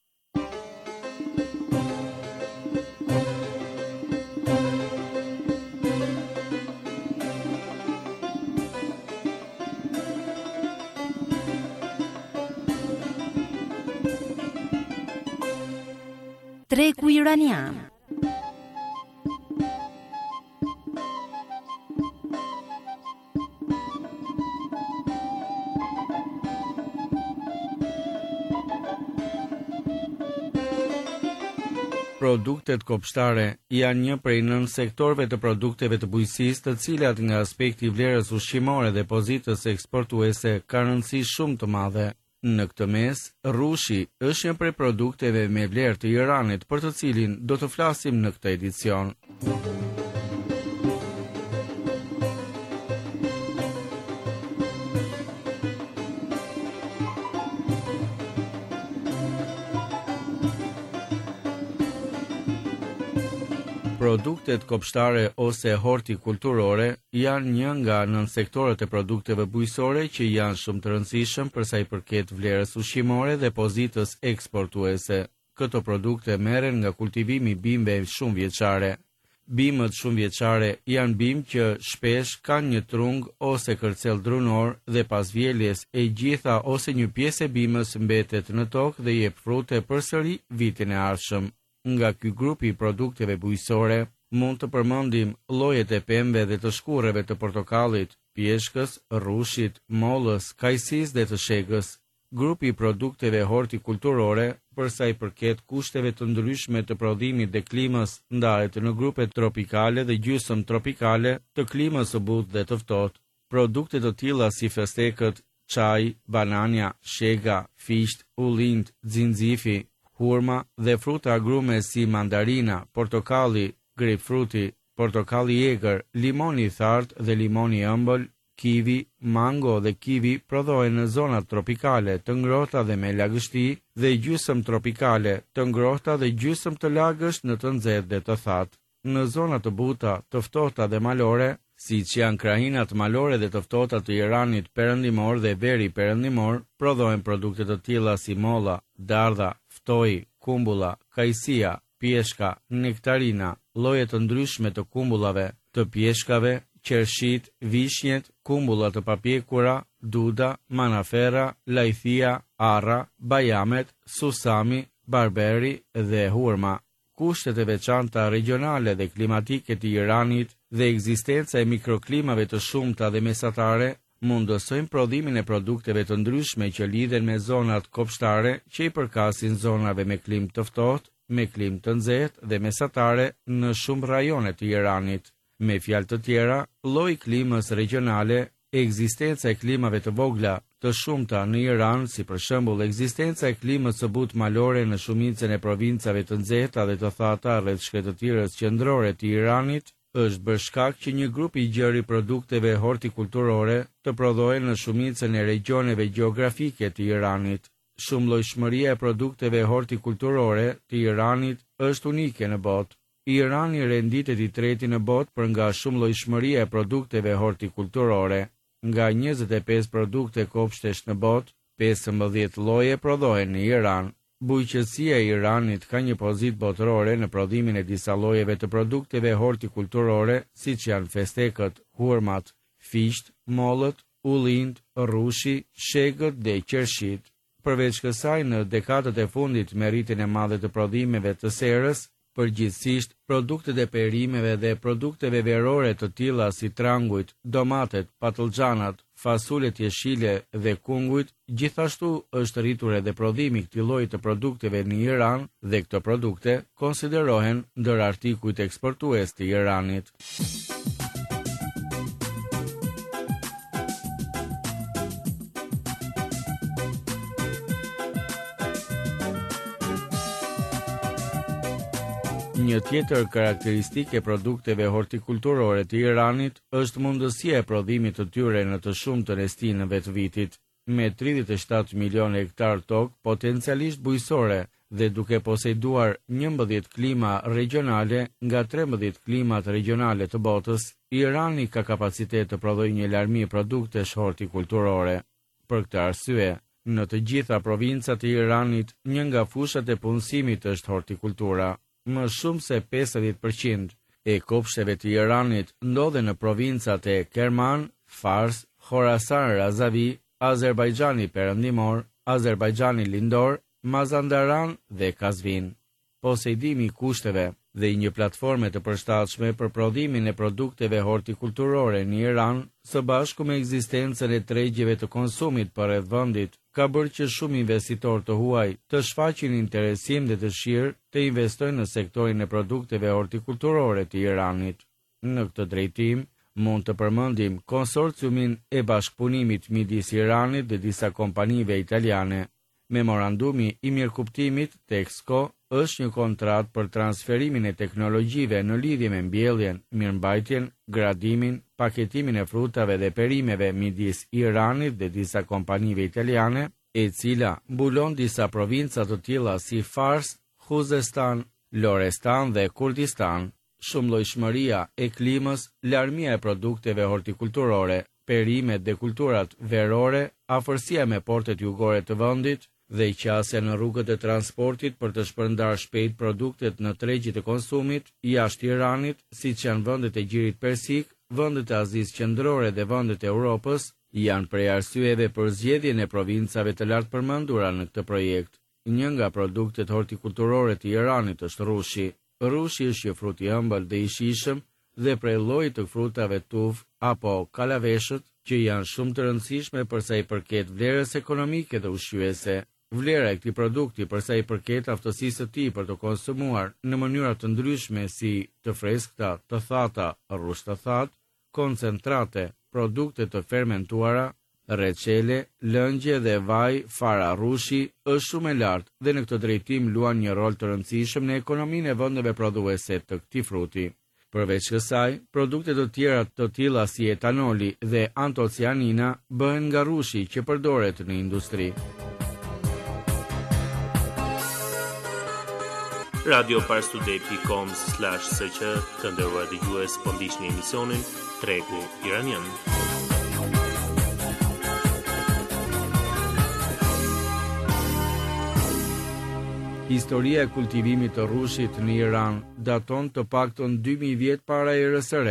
Tregu iranian. Produktet kopshtare janë një prej nën sektorëve të produkteve të bujqësisë, të cilat nga aspekti i vlerës ushqimore dhe pozitës eksportuese kanë rëndësi shumë të madhe. Në këtë mes, rrushi është një prej produkteve me vlerë të Iranit, për të cilin do të flasim në këtë edicion. Produktet kopshtare ose hortikulturore janë një nga nën sektorët e produkteve bujqësore që janë shumë të rëndësishëm për sa i përket vlerës ushqimore dhe pozitës eksportuese. Këto produkte merren nga kultivimi i bimëve shumë vjeçare. Bimët shumë vjeçare janë bimë që shpesh kanë një trung ose kërcel drunor dhe pas vjeljes e gjitha ose një pjesë e bimës mbetet në tokë dhe jep frute përsëri vitin e ardhshëm. Nga ky grup i produkteve bujqësore mund të përmendim llojet e pemëve dhe të shkurreve të portokallit, pjeshkës, rrushit, mollës, kajsisë dhe të shegës. Grupi i produkteve hortikulturore, për sa i përket kushteve të ndryshme të prodhimit dhe klimës, ndahet në grupe tropikale dhe gjysmë tropikale të klimës së butë dhe të ftohtë. Produkte të tilla si festekët, çaj, banania, shega, fisht, ullind, xinxifi, hurma dhe fruta agrume si mandarina, portokalli, grapefruti, portokalli i egër, limoni i thartë dhe limoni i ëmbël, kiwi, mango dhe kiwi prodhohen në zonat tropikale të ngrohta dhe me lagështi dhe gjysmë tropikale të ngrohta dhe gjysmë të lagësht në të nxehtë dhe të thatë. Në zona të buta, të ftohta dhe malore, siç janë krahinat malore dhe të ftohta të Iranit perëndimor dhe veri perëndimor, prodhohen produkte të tilla si molla, dardha, ftoi, kumbulla, kajsia, pjeshka, nektarina, lloje të ndryshme të kumbullave, të pjeshkave, qershit, vishnjet, kumbullat të papjekura, duda, manafera, lajthia, arra, bajamet, susami, barberi dhe hurma. Kushtet e veçanta regionale dhe klimatike të Iranit dhe ekzistenca e mikroklimave të shumta dhe mesatare mundësojnë prodhimin e produkteve të ndryshme që lidhen me zonat kopshtare që i përkasin zonave me klim të ftohtë, me klim të nxehtë dhe mesatare në shumë rajone të Iranit. Me fjalë të tjera, lloji i klimës regionale, ekzistenca e klimave të vogla të shumta në Iran, si për shembull ekzistenca e klimës së butë malore në shumicën e provincave të nxehta dhe të thata rreth shkretëtirës qendrore të Iranit, është bërë shkak që një grup i gjerë i produkteve hortikulturore të prodhohen në shumicën e regioneve gjeografike të Iranit. Shumëllojshmëria e produkteve hortikulturore të Iranit është unike në botë. Irani renditet i treti në botë për nga shumëllojshmëria e produkteve hortikulturore. Nga njëzet e pesë produkte kopshtesh në botë, pesëmbëdhjetë lloje prodhohen në Iran. Bujqësia e Iranit ka një pozitë botërore në prodhimin e disa llojeve të produkteve hortikulturore, siç janë festekët, hurmat, fisht, mollët, ullind, rrushi, shegët dhe qershit. Përveç kësaj, në dekadat e fundit me rritjen e madhe të prodhimeve të serës, përgjithsisht produktet e perimeve dhe produkteve verore të tilla si trangujt, domatet, patlıxhanat, fasulet jeshile dhe kungujt, gjithashtu është rritur edhe prodhimi i këtij lloji të produkteve në Iran dhe këto produkte konsiderohen ndër artikujt eksportues të Iranit. Një tjetër karakteristikë e produkteve hortikulturore të Iranit është mundësia e prodhimit të tyre në të shumtën e stinëve të vitit. Me tridhjetë e shtatë milionë hektar tokë potencialisht bujësore dhe duke poseduar njëmbëdhjetë klima regionale nga trembëdhjetë klimat regionale të botës, Irani ka kapacitet të prodhojë një larmi produktesh hortikulturore. Për këtë arsye, në të gjitha provincat e Iranit, një nga fushat e punësimit është hortikultura. Më shumë se pesëdhjetë përqind e kopshteve të Iranit ndodhen në provincat e Kerman, Fars, Khorasan Razavi, Azerbajxhani Perëndimor, Azerbajxhani Lindor, Mazandaran dhe Kazvin. Posedimi i kushteve dhe një platforme të përshtatshme për prodhimin e produkteve hortikulturore në Iran, së bashku me ekzistencën e tregjeve të konsumit përreth vendit, ka bërë që shumë investitorë të huaj të shfaqin interesim dhe dëshirë të investojnë në sektorin e produkteve hortikulturore të Iranit. Në këtë drejtim, mund të përmendim konsorciumin e bashkëpunimit midis Iranit dhe disa kompanive italiane. Memorandumi i mirëkuptimit Texco është një kontratë për transferimin e teknologjive në lidhje me mbjelljen, mirëmbajtjen, gradimin, paketimin e frutave dhe perimeve midis Iranit dhe disa kompanive italiane, e cila mbulon disa provinca të tilla si Fars, Khuzestan, Lorestan dhe Kurdistan. Shumëllojshmëria e klimës, larmia e produkteve hortikulturore, perimet dhe kulturat verore, afërsia me portet jugore të vendit dhe qasja në rrugët e transportit për të shpërndar shpejt produktet në tregjit e konsumit jashtë Iranit, siç janë vendet e Gjirit Persik, vendet e Azisë Qendrore dhe vendet e Europës, janë prej arsyeve për zgjedhjen e provincave të lartë përmendura në këtë projekt. Një nga produktet hortikulturore të Iranit është rrushi. Rrushi është një frut i ëmbël dhe i shijshëm dhe prej llojit të frutave tuf apo kalaveshët, që janë shumë të rëndësishme përsa i përket vlerës ekonomike dhe ushqyese. Vlera e këtij produkti përsa i përket aftësisë së tij për të konsumuar në mënyra të ndryshme si të freskëta, të thata, rrush të thatë, koncentrate, produkte të fermentuara, reçele, lëngje dhe vaj fara rrushi është shumë e lartë dhe në këtë drejtim luan një rol të rëndësishëm në ekonominë e vendeve prodhuese të këtij fruti. Përveç kësaj, produkte të tjera të tilla si etanoli dhe antocianina bëhen nga rrushi që përdoret në industri. radio parstude punkt com slash s q të nderuar dëgjues, po ndiqni emisionin Tregu Iranian. Historia e kultivimit të rrushit në Iran daton të paktën dy mijë vjet para erës së re.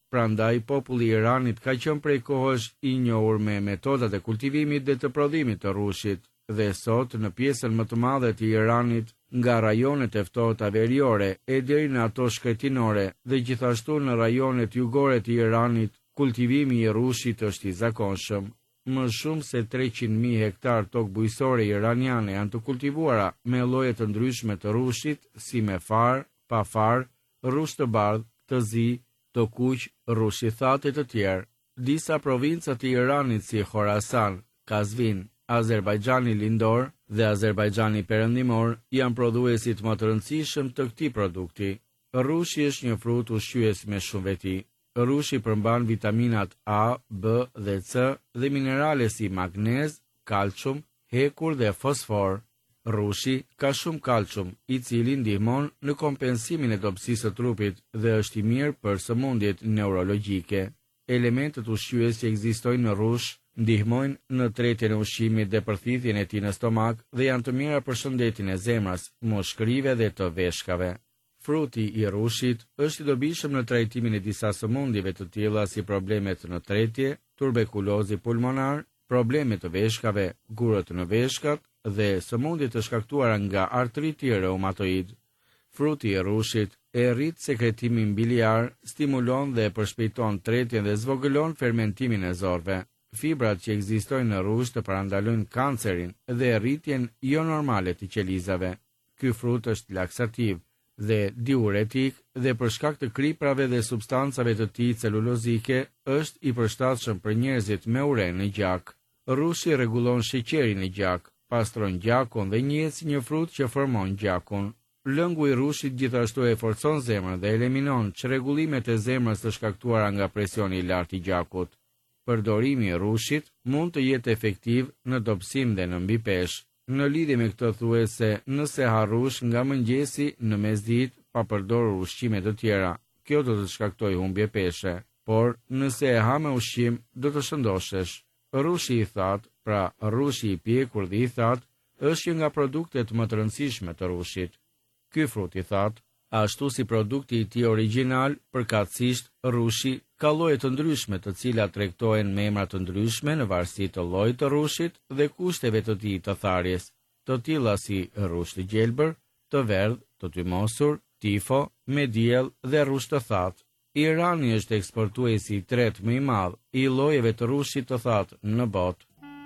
Prandaj populli i Iranit ka qenë prej kohësh i njohur me metodat e kultivimit dhe të prodhimit të rushit, dhe sot në pjesën më të madhe të Iranit, nga rajonet e ftohta veriore e deri në ato shkretinore dhe gjithashtu në rajonet jugore të Iranit, kultivimi i rushit është i zakonshëm. Më shumë se treqind mijë hektar tokë bujësore iraniane janë të kultivuara me lloje të ndryshme të rushit, si me far, pa far, rush të bardh, të zi, të kuq, rush i thatë e të tjerë. Disa provinca të Iranit si Khorasan, Kazvin, Azerbajxhani lindor dhe Azerbajxhani perëndimor janë prodhuesit më të rëndësishëm të këtij produkti. Rushi është një frut ushqyes me shumë veti. Rushi përmban vitaminat A, B dhe C dhe minerale si magnez, kalcium, hekur dhe fosfor. Rushi ka shumë kalcium, i cili ndihmon në kompensimin e dobësisë së trupit dhe është i mirë për sëmundjet neurologjike. Elementet ushqyes që ekzistojnë në rush ndihmojnë në tretjen e ushqimit dhe përthithjen e tij në stomak dhe janë të mira për shëndetin e zemrës, mushkërive dhe të veshkave. Fruti i rushit është i dobishëm në trajtimin e disa sëmundjeve të tilla si problemet në tretje, tuberkulozi pulmonar, problemet të veshkave, gurët në veshkat dhe sëmundjet të shkaktuara nga artriti reumatoid. Fruti i rushit e rrit sekretimin biliar, stimulon dhe përshpejton tretjen dhe zvogëlon fermentimin e zorëve. Fibrat që ekzistojnë në rush të parandalojnë kancerin dhe rritjen jo normale të qelizave. Ky frut është laksativ dhe diuretik dhe për shkak të kriprave dhe substancave të tij celulozike është i përshtatshëm për njerëzit me uren në gjak. Rushi rregullon sheqerin në gjak, pastron gjakun dhe njihet si një frut që formon gjakun. Lëngu i rushit gjithashtu e forcon zemrën dhe eliminon çrregullimet e zemrës të shkaktuara nga presioni i lartë i gjakut. Përdorimi i rushit mund të jetë efektiv në dobësim dhe në mbipesh. Në lidhje me këtë thuhet se nëse ha rush nga mëngjesi në mesditë pa përdorur ushqime të tjera, kjo do të shkaktojë humbje peshe, por nëse e ha me ushqim do të shëndoshesh. Rushi i thatë, pra rushi i pjekur dhe i thatë, është një nga produktet më të rëndësishme të rushit. Ky frut i thatë, ashtu si produkti i tij origjinal, përkatësisht rushi ka lloje të ndryshme të cilat tregtojnë me emra të ndryshme në varësi të llojit të rushit dhe kushteve të tij të tharjes, të tilla si rush të gjelbër, të verdh, të tymosur, tifo, me diell dhe rush të thatë. Irani është eksportuesi i tretë më i madh i llojeve të rushit të thatë në botë.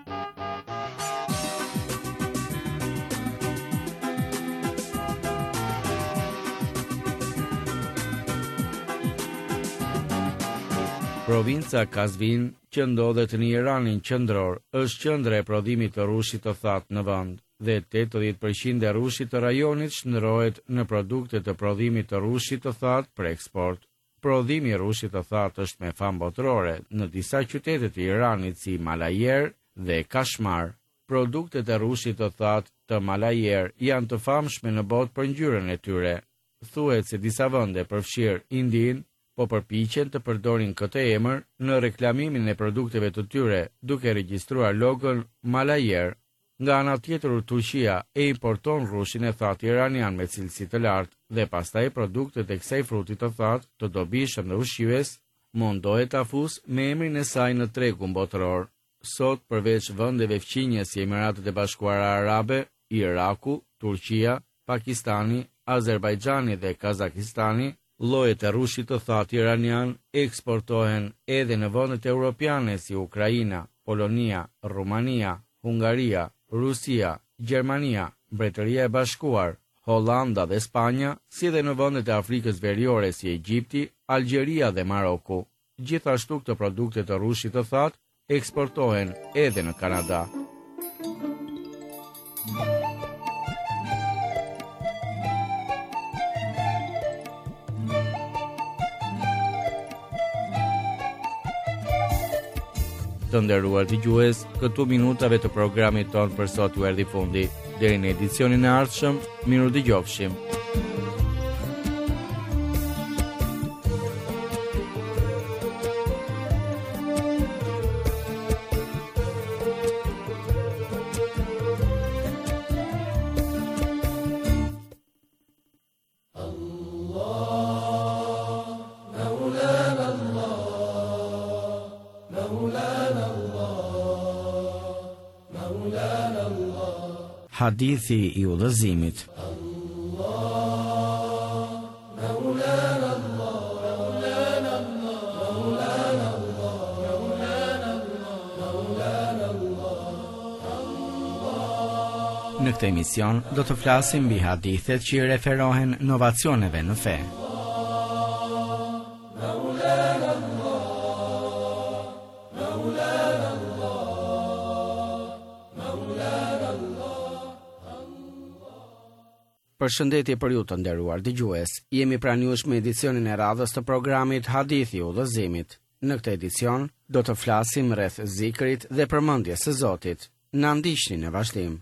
Provinca Kazvin, që ndodhet në Iranin qendror, është qendra e prodhimit të rushit të thatë në vend dhe tetëdhjetë përqind e rushit të rajonit shndërrohet në produkte të prodhimit të rushit të thatë për eksport. Prodhimi i rushit të thatë është me famë botërore në disa qytete të Iranit si Malajer dhe Kashmar. Produktet e rushit të thatë të Malajer janë të famshme në botë për ngjyrën e tyre. Thuhet se disa vende përfshirë Indinë po përpiqen të përdorin këtë emër në reklamimin e produkteve të tyre, duke regjistruar logon Malajer. Nga ana tjetër, Turqia e importon rushin e thatë iranian me cilësi të lartë dhe pastaj produktet e kësaj fruti të thatë të dobishëm dhe ushqyes mundohet afus me emrin e saj në tregun botëror. Sot, përveç vendeve fqinje si Emiratet e Bashkuara Arabe, Iraku, Turqia, Pakistani, Azerbajxhani dhe Kazakistani, llojet e rushit të thatë iranian eksportohen edhe në vendet europiane si Ukraina, Polonia, Rumania, Hungaria, Rusia, Gjermania, Mbretëria e Bashkuar, Hollanda dhe Spanja, si dhe në vendet e Afrikës Veriore si Egjipti, Algjeria dhe Maroku. Gjithashtu këto produkte të rushit të thatë eksportohen edhe në Kanada. Të nderuar dëgjues, këtu minutave të programit ton për sot u erdhi fundi. Deri në edicionin e ardhshëm, miru dëgjofshim. Allah, Maulana Allah. Hadithi i udhëzimit. Në këtë emision do të flasim mbi hadithet që i referohen novacioneve në fe. Përshëndetje për ju të nderuar dëgjues. Jemi pranë jush me edicionin e radhës të programit Hadithi i udhëzimit. Në këtë edicion do të flasim rreth zikrit dhe përmendjes së Zotit. Na ndiqni në vazhdim.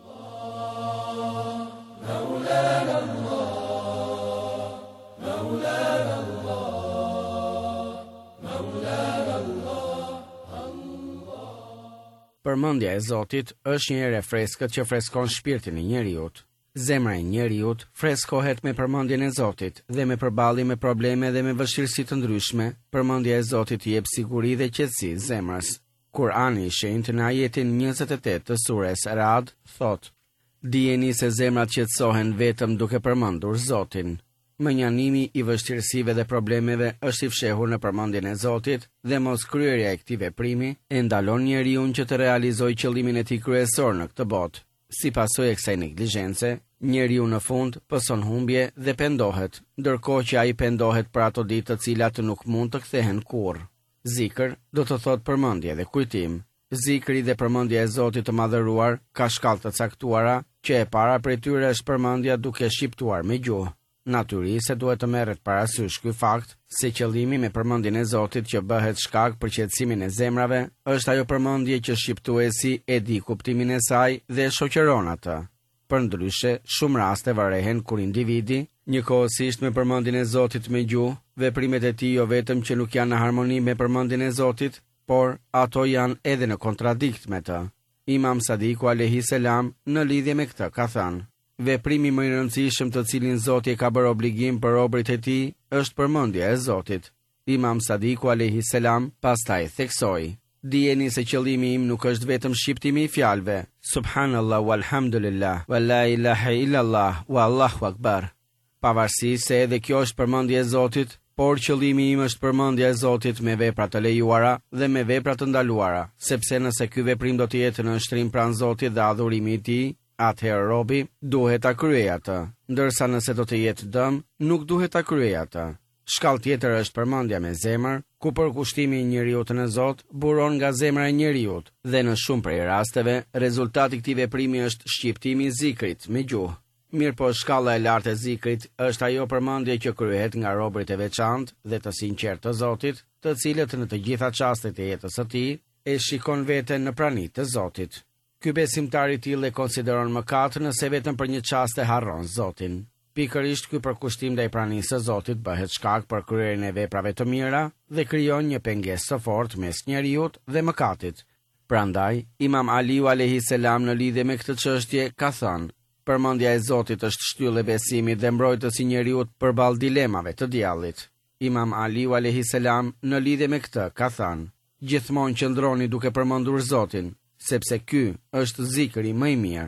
Përmendja e Zotit është një erë e freskët që freskon shpirtin e njeriut. Zemra e njeriut freskohet me përmendjen e Zotit dhe me përballje me probleme dhe me vështirësi të ndryshme. Përmendja e Zotit i jep siguri dhe qetësi zemrës. Kurani i shenjtë në ajetin njëzet e tetë të sures Ra'd thotë: Dijeni se zemrat qetësohen vetëm duke përmendur Zotin. Mënjanimi i vështirësive dhe problemeve është i fshehur në përmendjen e Zotit dhe mos kryerja e këtij veprimi e ndalon njeriu që të realizojë qëllimin e tij kryesor në këtë botë. Si pasojë e kësaj neglizhence, njeriu në fund pëson humbje dhe pendohet, ndërkohë që ai pendohet për ato ditë të cilat nuk mund të kthehen kurrë. Zikr do të thotë përmendje dhe kujtim. Zikri dhe përmendja e Zotit të madhëruar ka shkallë të caktuara, që e para prej tyre është përmendja duke shqiptuar me gjuhë. Natyrisht duhet të merret parasysh ky fakt se qëllimi me përmendjen e Zotit që bëhet shkak për qetësimin e zemrave është ajo përmendje që shqiptuesi e di kuptimin e saj dhe shoqëron atë. Përndryshe, shumë raste varehen kur individi, njëkohësisht me përmendjen e Zotit me gjuhë, veprimet e tij jo vetëm që nuk janë në harmoni me përmendjen e Zotit, por ato janë edhe në kontradikt me të. Imam Sadiku alayhi salam në lidhje me këtë ka thënë: Veprimi më i rëndësishëm të cilin Zoti e ka bërë obligim për robërit e tij është përmendja e Zotit. Imam Sadiku alayhi salam pastaj theksoi: Dijeni se qëllimi im nuk është vetëm shqiptimi i fjalëve Subhanallah walhamdulillah wa la ilaha illallah wa Allahu akbar. Pavarësisht se edhe kjo është përmendja e Zotit, por qëllimi im është përmendja e Zotit me vepra të lejuara dhe me vepra të ndaluara, sepse nëse ky veprim do të jetë në shtrim pranë Zotit dhe adhurimi i tij, atëherë robi duhet ta kryejë atë, ndërsa nëse do të jetë dëm, nuk duhet ta kryejë atë. Shkallë tjetër është përmendja me zemër, ku përkushtimi i njeriut në Zot buron nga zemra e njeriut, dhe në shumë prej rasteve, rezultati i këtij veprimi është shqiptimi i zikrit me gjuhë. Mirë po shkalla e lartë e zikrit është ajo përmendje që kryhet nga robërit e veçantë dhe të sinqertë të Zotit, të cilët në të gjitha çastet e jetës së tij e shikon veten në praninë të Zotit. Ky besimtar i tillë e konsideron mëkat nëse vetëm për një çast e harron Zotin. Pikërisht ky përkushtim ndaj pranisë së Zotit bëhet shkak për kryerjen e veprave të mira dhe krijon një pengesë të fortë mes njeriut dhe mëkatit. Prandaj, Imam Aliu alayhi salam në lidhje me këtë çështje ka thënë: Përmendja e Zotit është shtyllë e besimit dhe mbrojtës i njeriut përballë dilemave të djallit. Imam Aliu alayhi salam në lidhje me këtë ka thënë: Gjithmonë qëndroni duke përmendur Zotin, sepse ky është zikri më i mirë.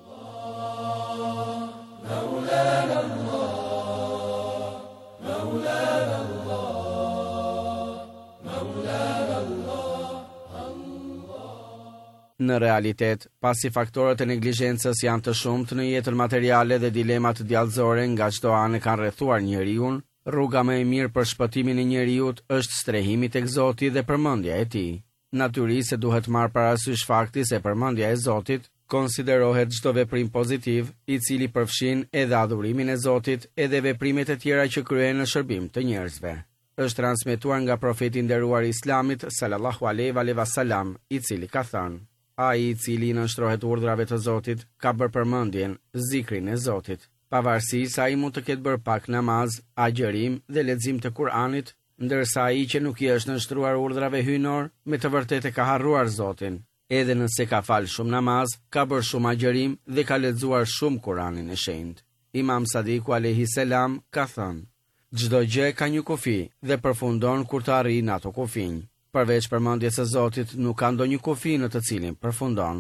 Në realitet, pasi faktorët e neglizhencës janë të shumtë në jetën materiale dhe dilemat djallëzore nga çdo anë kanë rrethuar njeriu, rruga më e mirë për shpëtimin e njeriut është strehimi tek Zoti dhe përmendja e tij. Natyrisht se duhet marrë parasysh fakti se përmendja e Zotit konsiderohet çdo veprim pozitiv, i cili përfshin edhe adhurimin e Zotit edhe veprimet e tjera që kryhen në shërbim të njerëzve. Është transmetuar nga profeti i nderuar i Islamit sallallahu alaihi wasallam, i cili ka thënë: Ai i cili i nënshtrohet urdhrave të Zotit ka bërë përmendjen, zikrin e Zotit. Pavarësisht se ai mund të ketë bërë pak namaz, agjërim dhe lexim të Kuranit, ndërsa ai që nuk i është nënshtruar urdhrave hyjnor, me të vërtetë ka harruar Zotin. Edhe nëse ka fal shumë namaz, ka bërë shumë agjërim dhe ka lexuar shumë Kuranin e shenjtë. Imam Sadiku alayhi salam ka thënë: Çdo gjë ka një kufi dhe përfundon kur të arrijë ato kufinj. Përveç përmendjes së Zotit nuk ka ndonjë kufi në të cilin përfundon.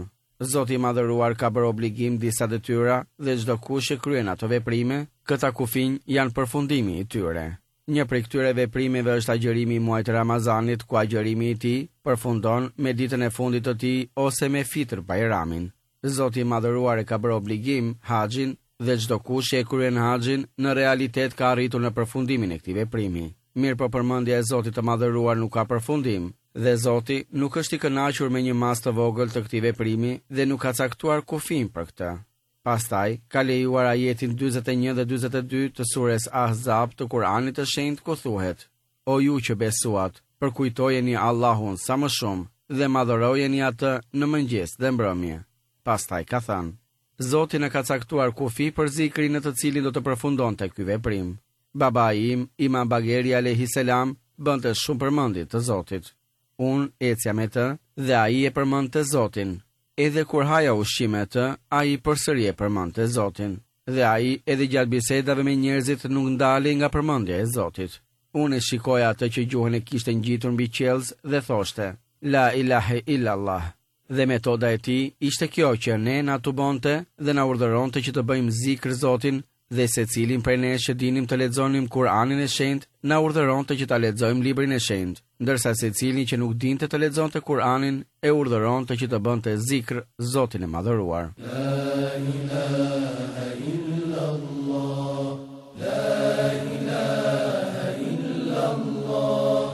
Zoti i Madhëruar ka bërë obligim disa detyra dhe çdo kush që kryen ato veprime, këta kufinj janë përfundimi i tyre. Një prej këtyre veprimeve është agjërimi i muajit Ramazanit, ku agjërimi i tij përfundon me ditën e fundit të tij ose me Fitr Bajramin. Zoti i Madhëruar e ka bërë obligim haxhin dhe çdo kush që e kryen haxhin në realitet ka arritur në përfundimin e këtij veprimi. Mirë, po përmendja e Zotit të Madhëruar nuk ka përfundim, dhe Zoti nuk është i kënaqur me një mas të vogël të këtij veprimi dhe nuk ka caktuar kufin për këtë. Pastaj ka lejuar ajetin dyzet e një dhe dyzet e dy të sures Ahzab të Kuranit të Shenjtë, ku thuhet: O ju që besuat, përkujtojeni Allahun sa më shumë dhe madhërojeni atë në mëngjes dhe mbrëmje. Pastaj ka thënë: Zoti na ka caktuar kufi për zikrin në të cilin do të përfundonte ky veprim. Babai im, Imam Bageri alayhi salam, bënte shumë përmendje të Zotit. Unë ecja me të dhe ai e përmendte Zotin. Edhe kur haja ushqim me të, ai përsëri e përmendte Zotin. Dhe ai edhe gjatë bisedave me njerëzit nuk ndalej nga përmendja e Zotit. Unë e shikoja atë që gjuhën e kishte ngjitur mbi qelz dhe thoshte: La ilahe illallah. Dhe metoda e tij ishte kjo që ne na tubonte dhe na urdhëronte që të bëjmë zikr Zotin, dhe secilin prej nesh që dinim të lexonim Kur'anin e Shenjtë, na urdhëronte që ta lexojmë librin e Shenjtë, ndërsa secili që nuk dinte të lexonte Kur'anin e urdhëronte që të bënte zikr Zotin e Madhëruar. La ilaha illallah, la ilaha illallah.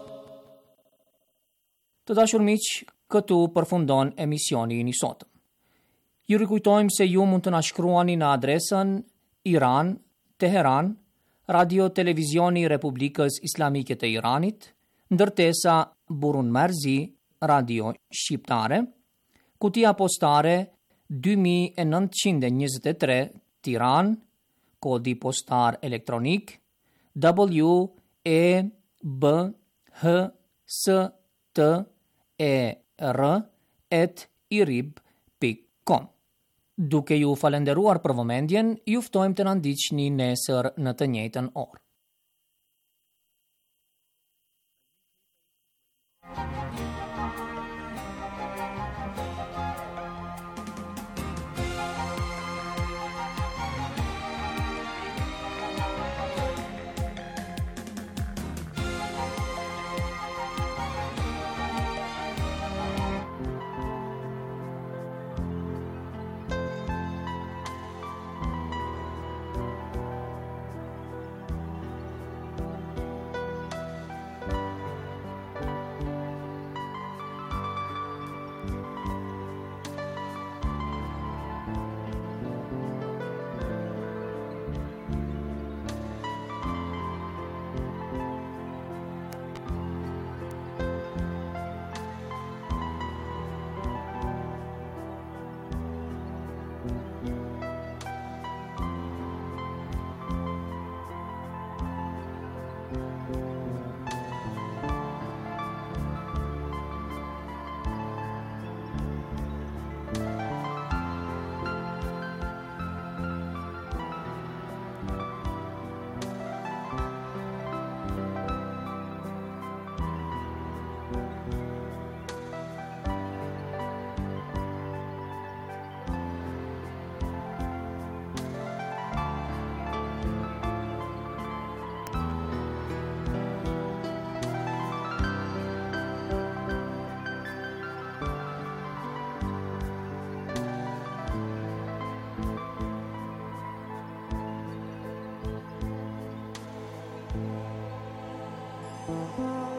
Të dashur miq, këtu përfundon emisioni i sotëm. Ju rikujtojmë se ju mund të na shkruani në adresën Iran, Teheran, Radio Televizioni i Republikës Islamike të Iranit, ndërtesa Burun Merzi, Radio Shqiptare, kutia postare dy mijë e nëntëqind e njëzet e tre, Tiranë, kodi postar elektronik W E B H S T E R at irib pikë com. Duke ju falenderuar për vëmendjen, ju ftojmë të na ndiqni nesër në të njëjtën orë. Thank you.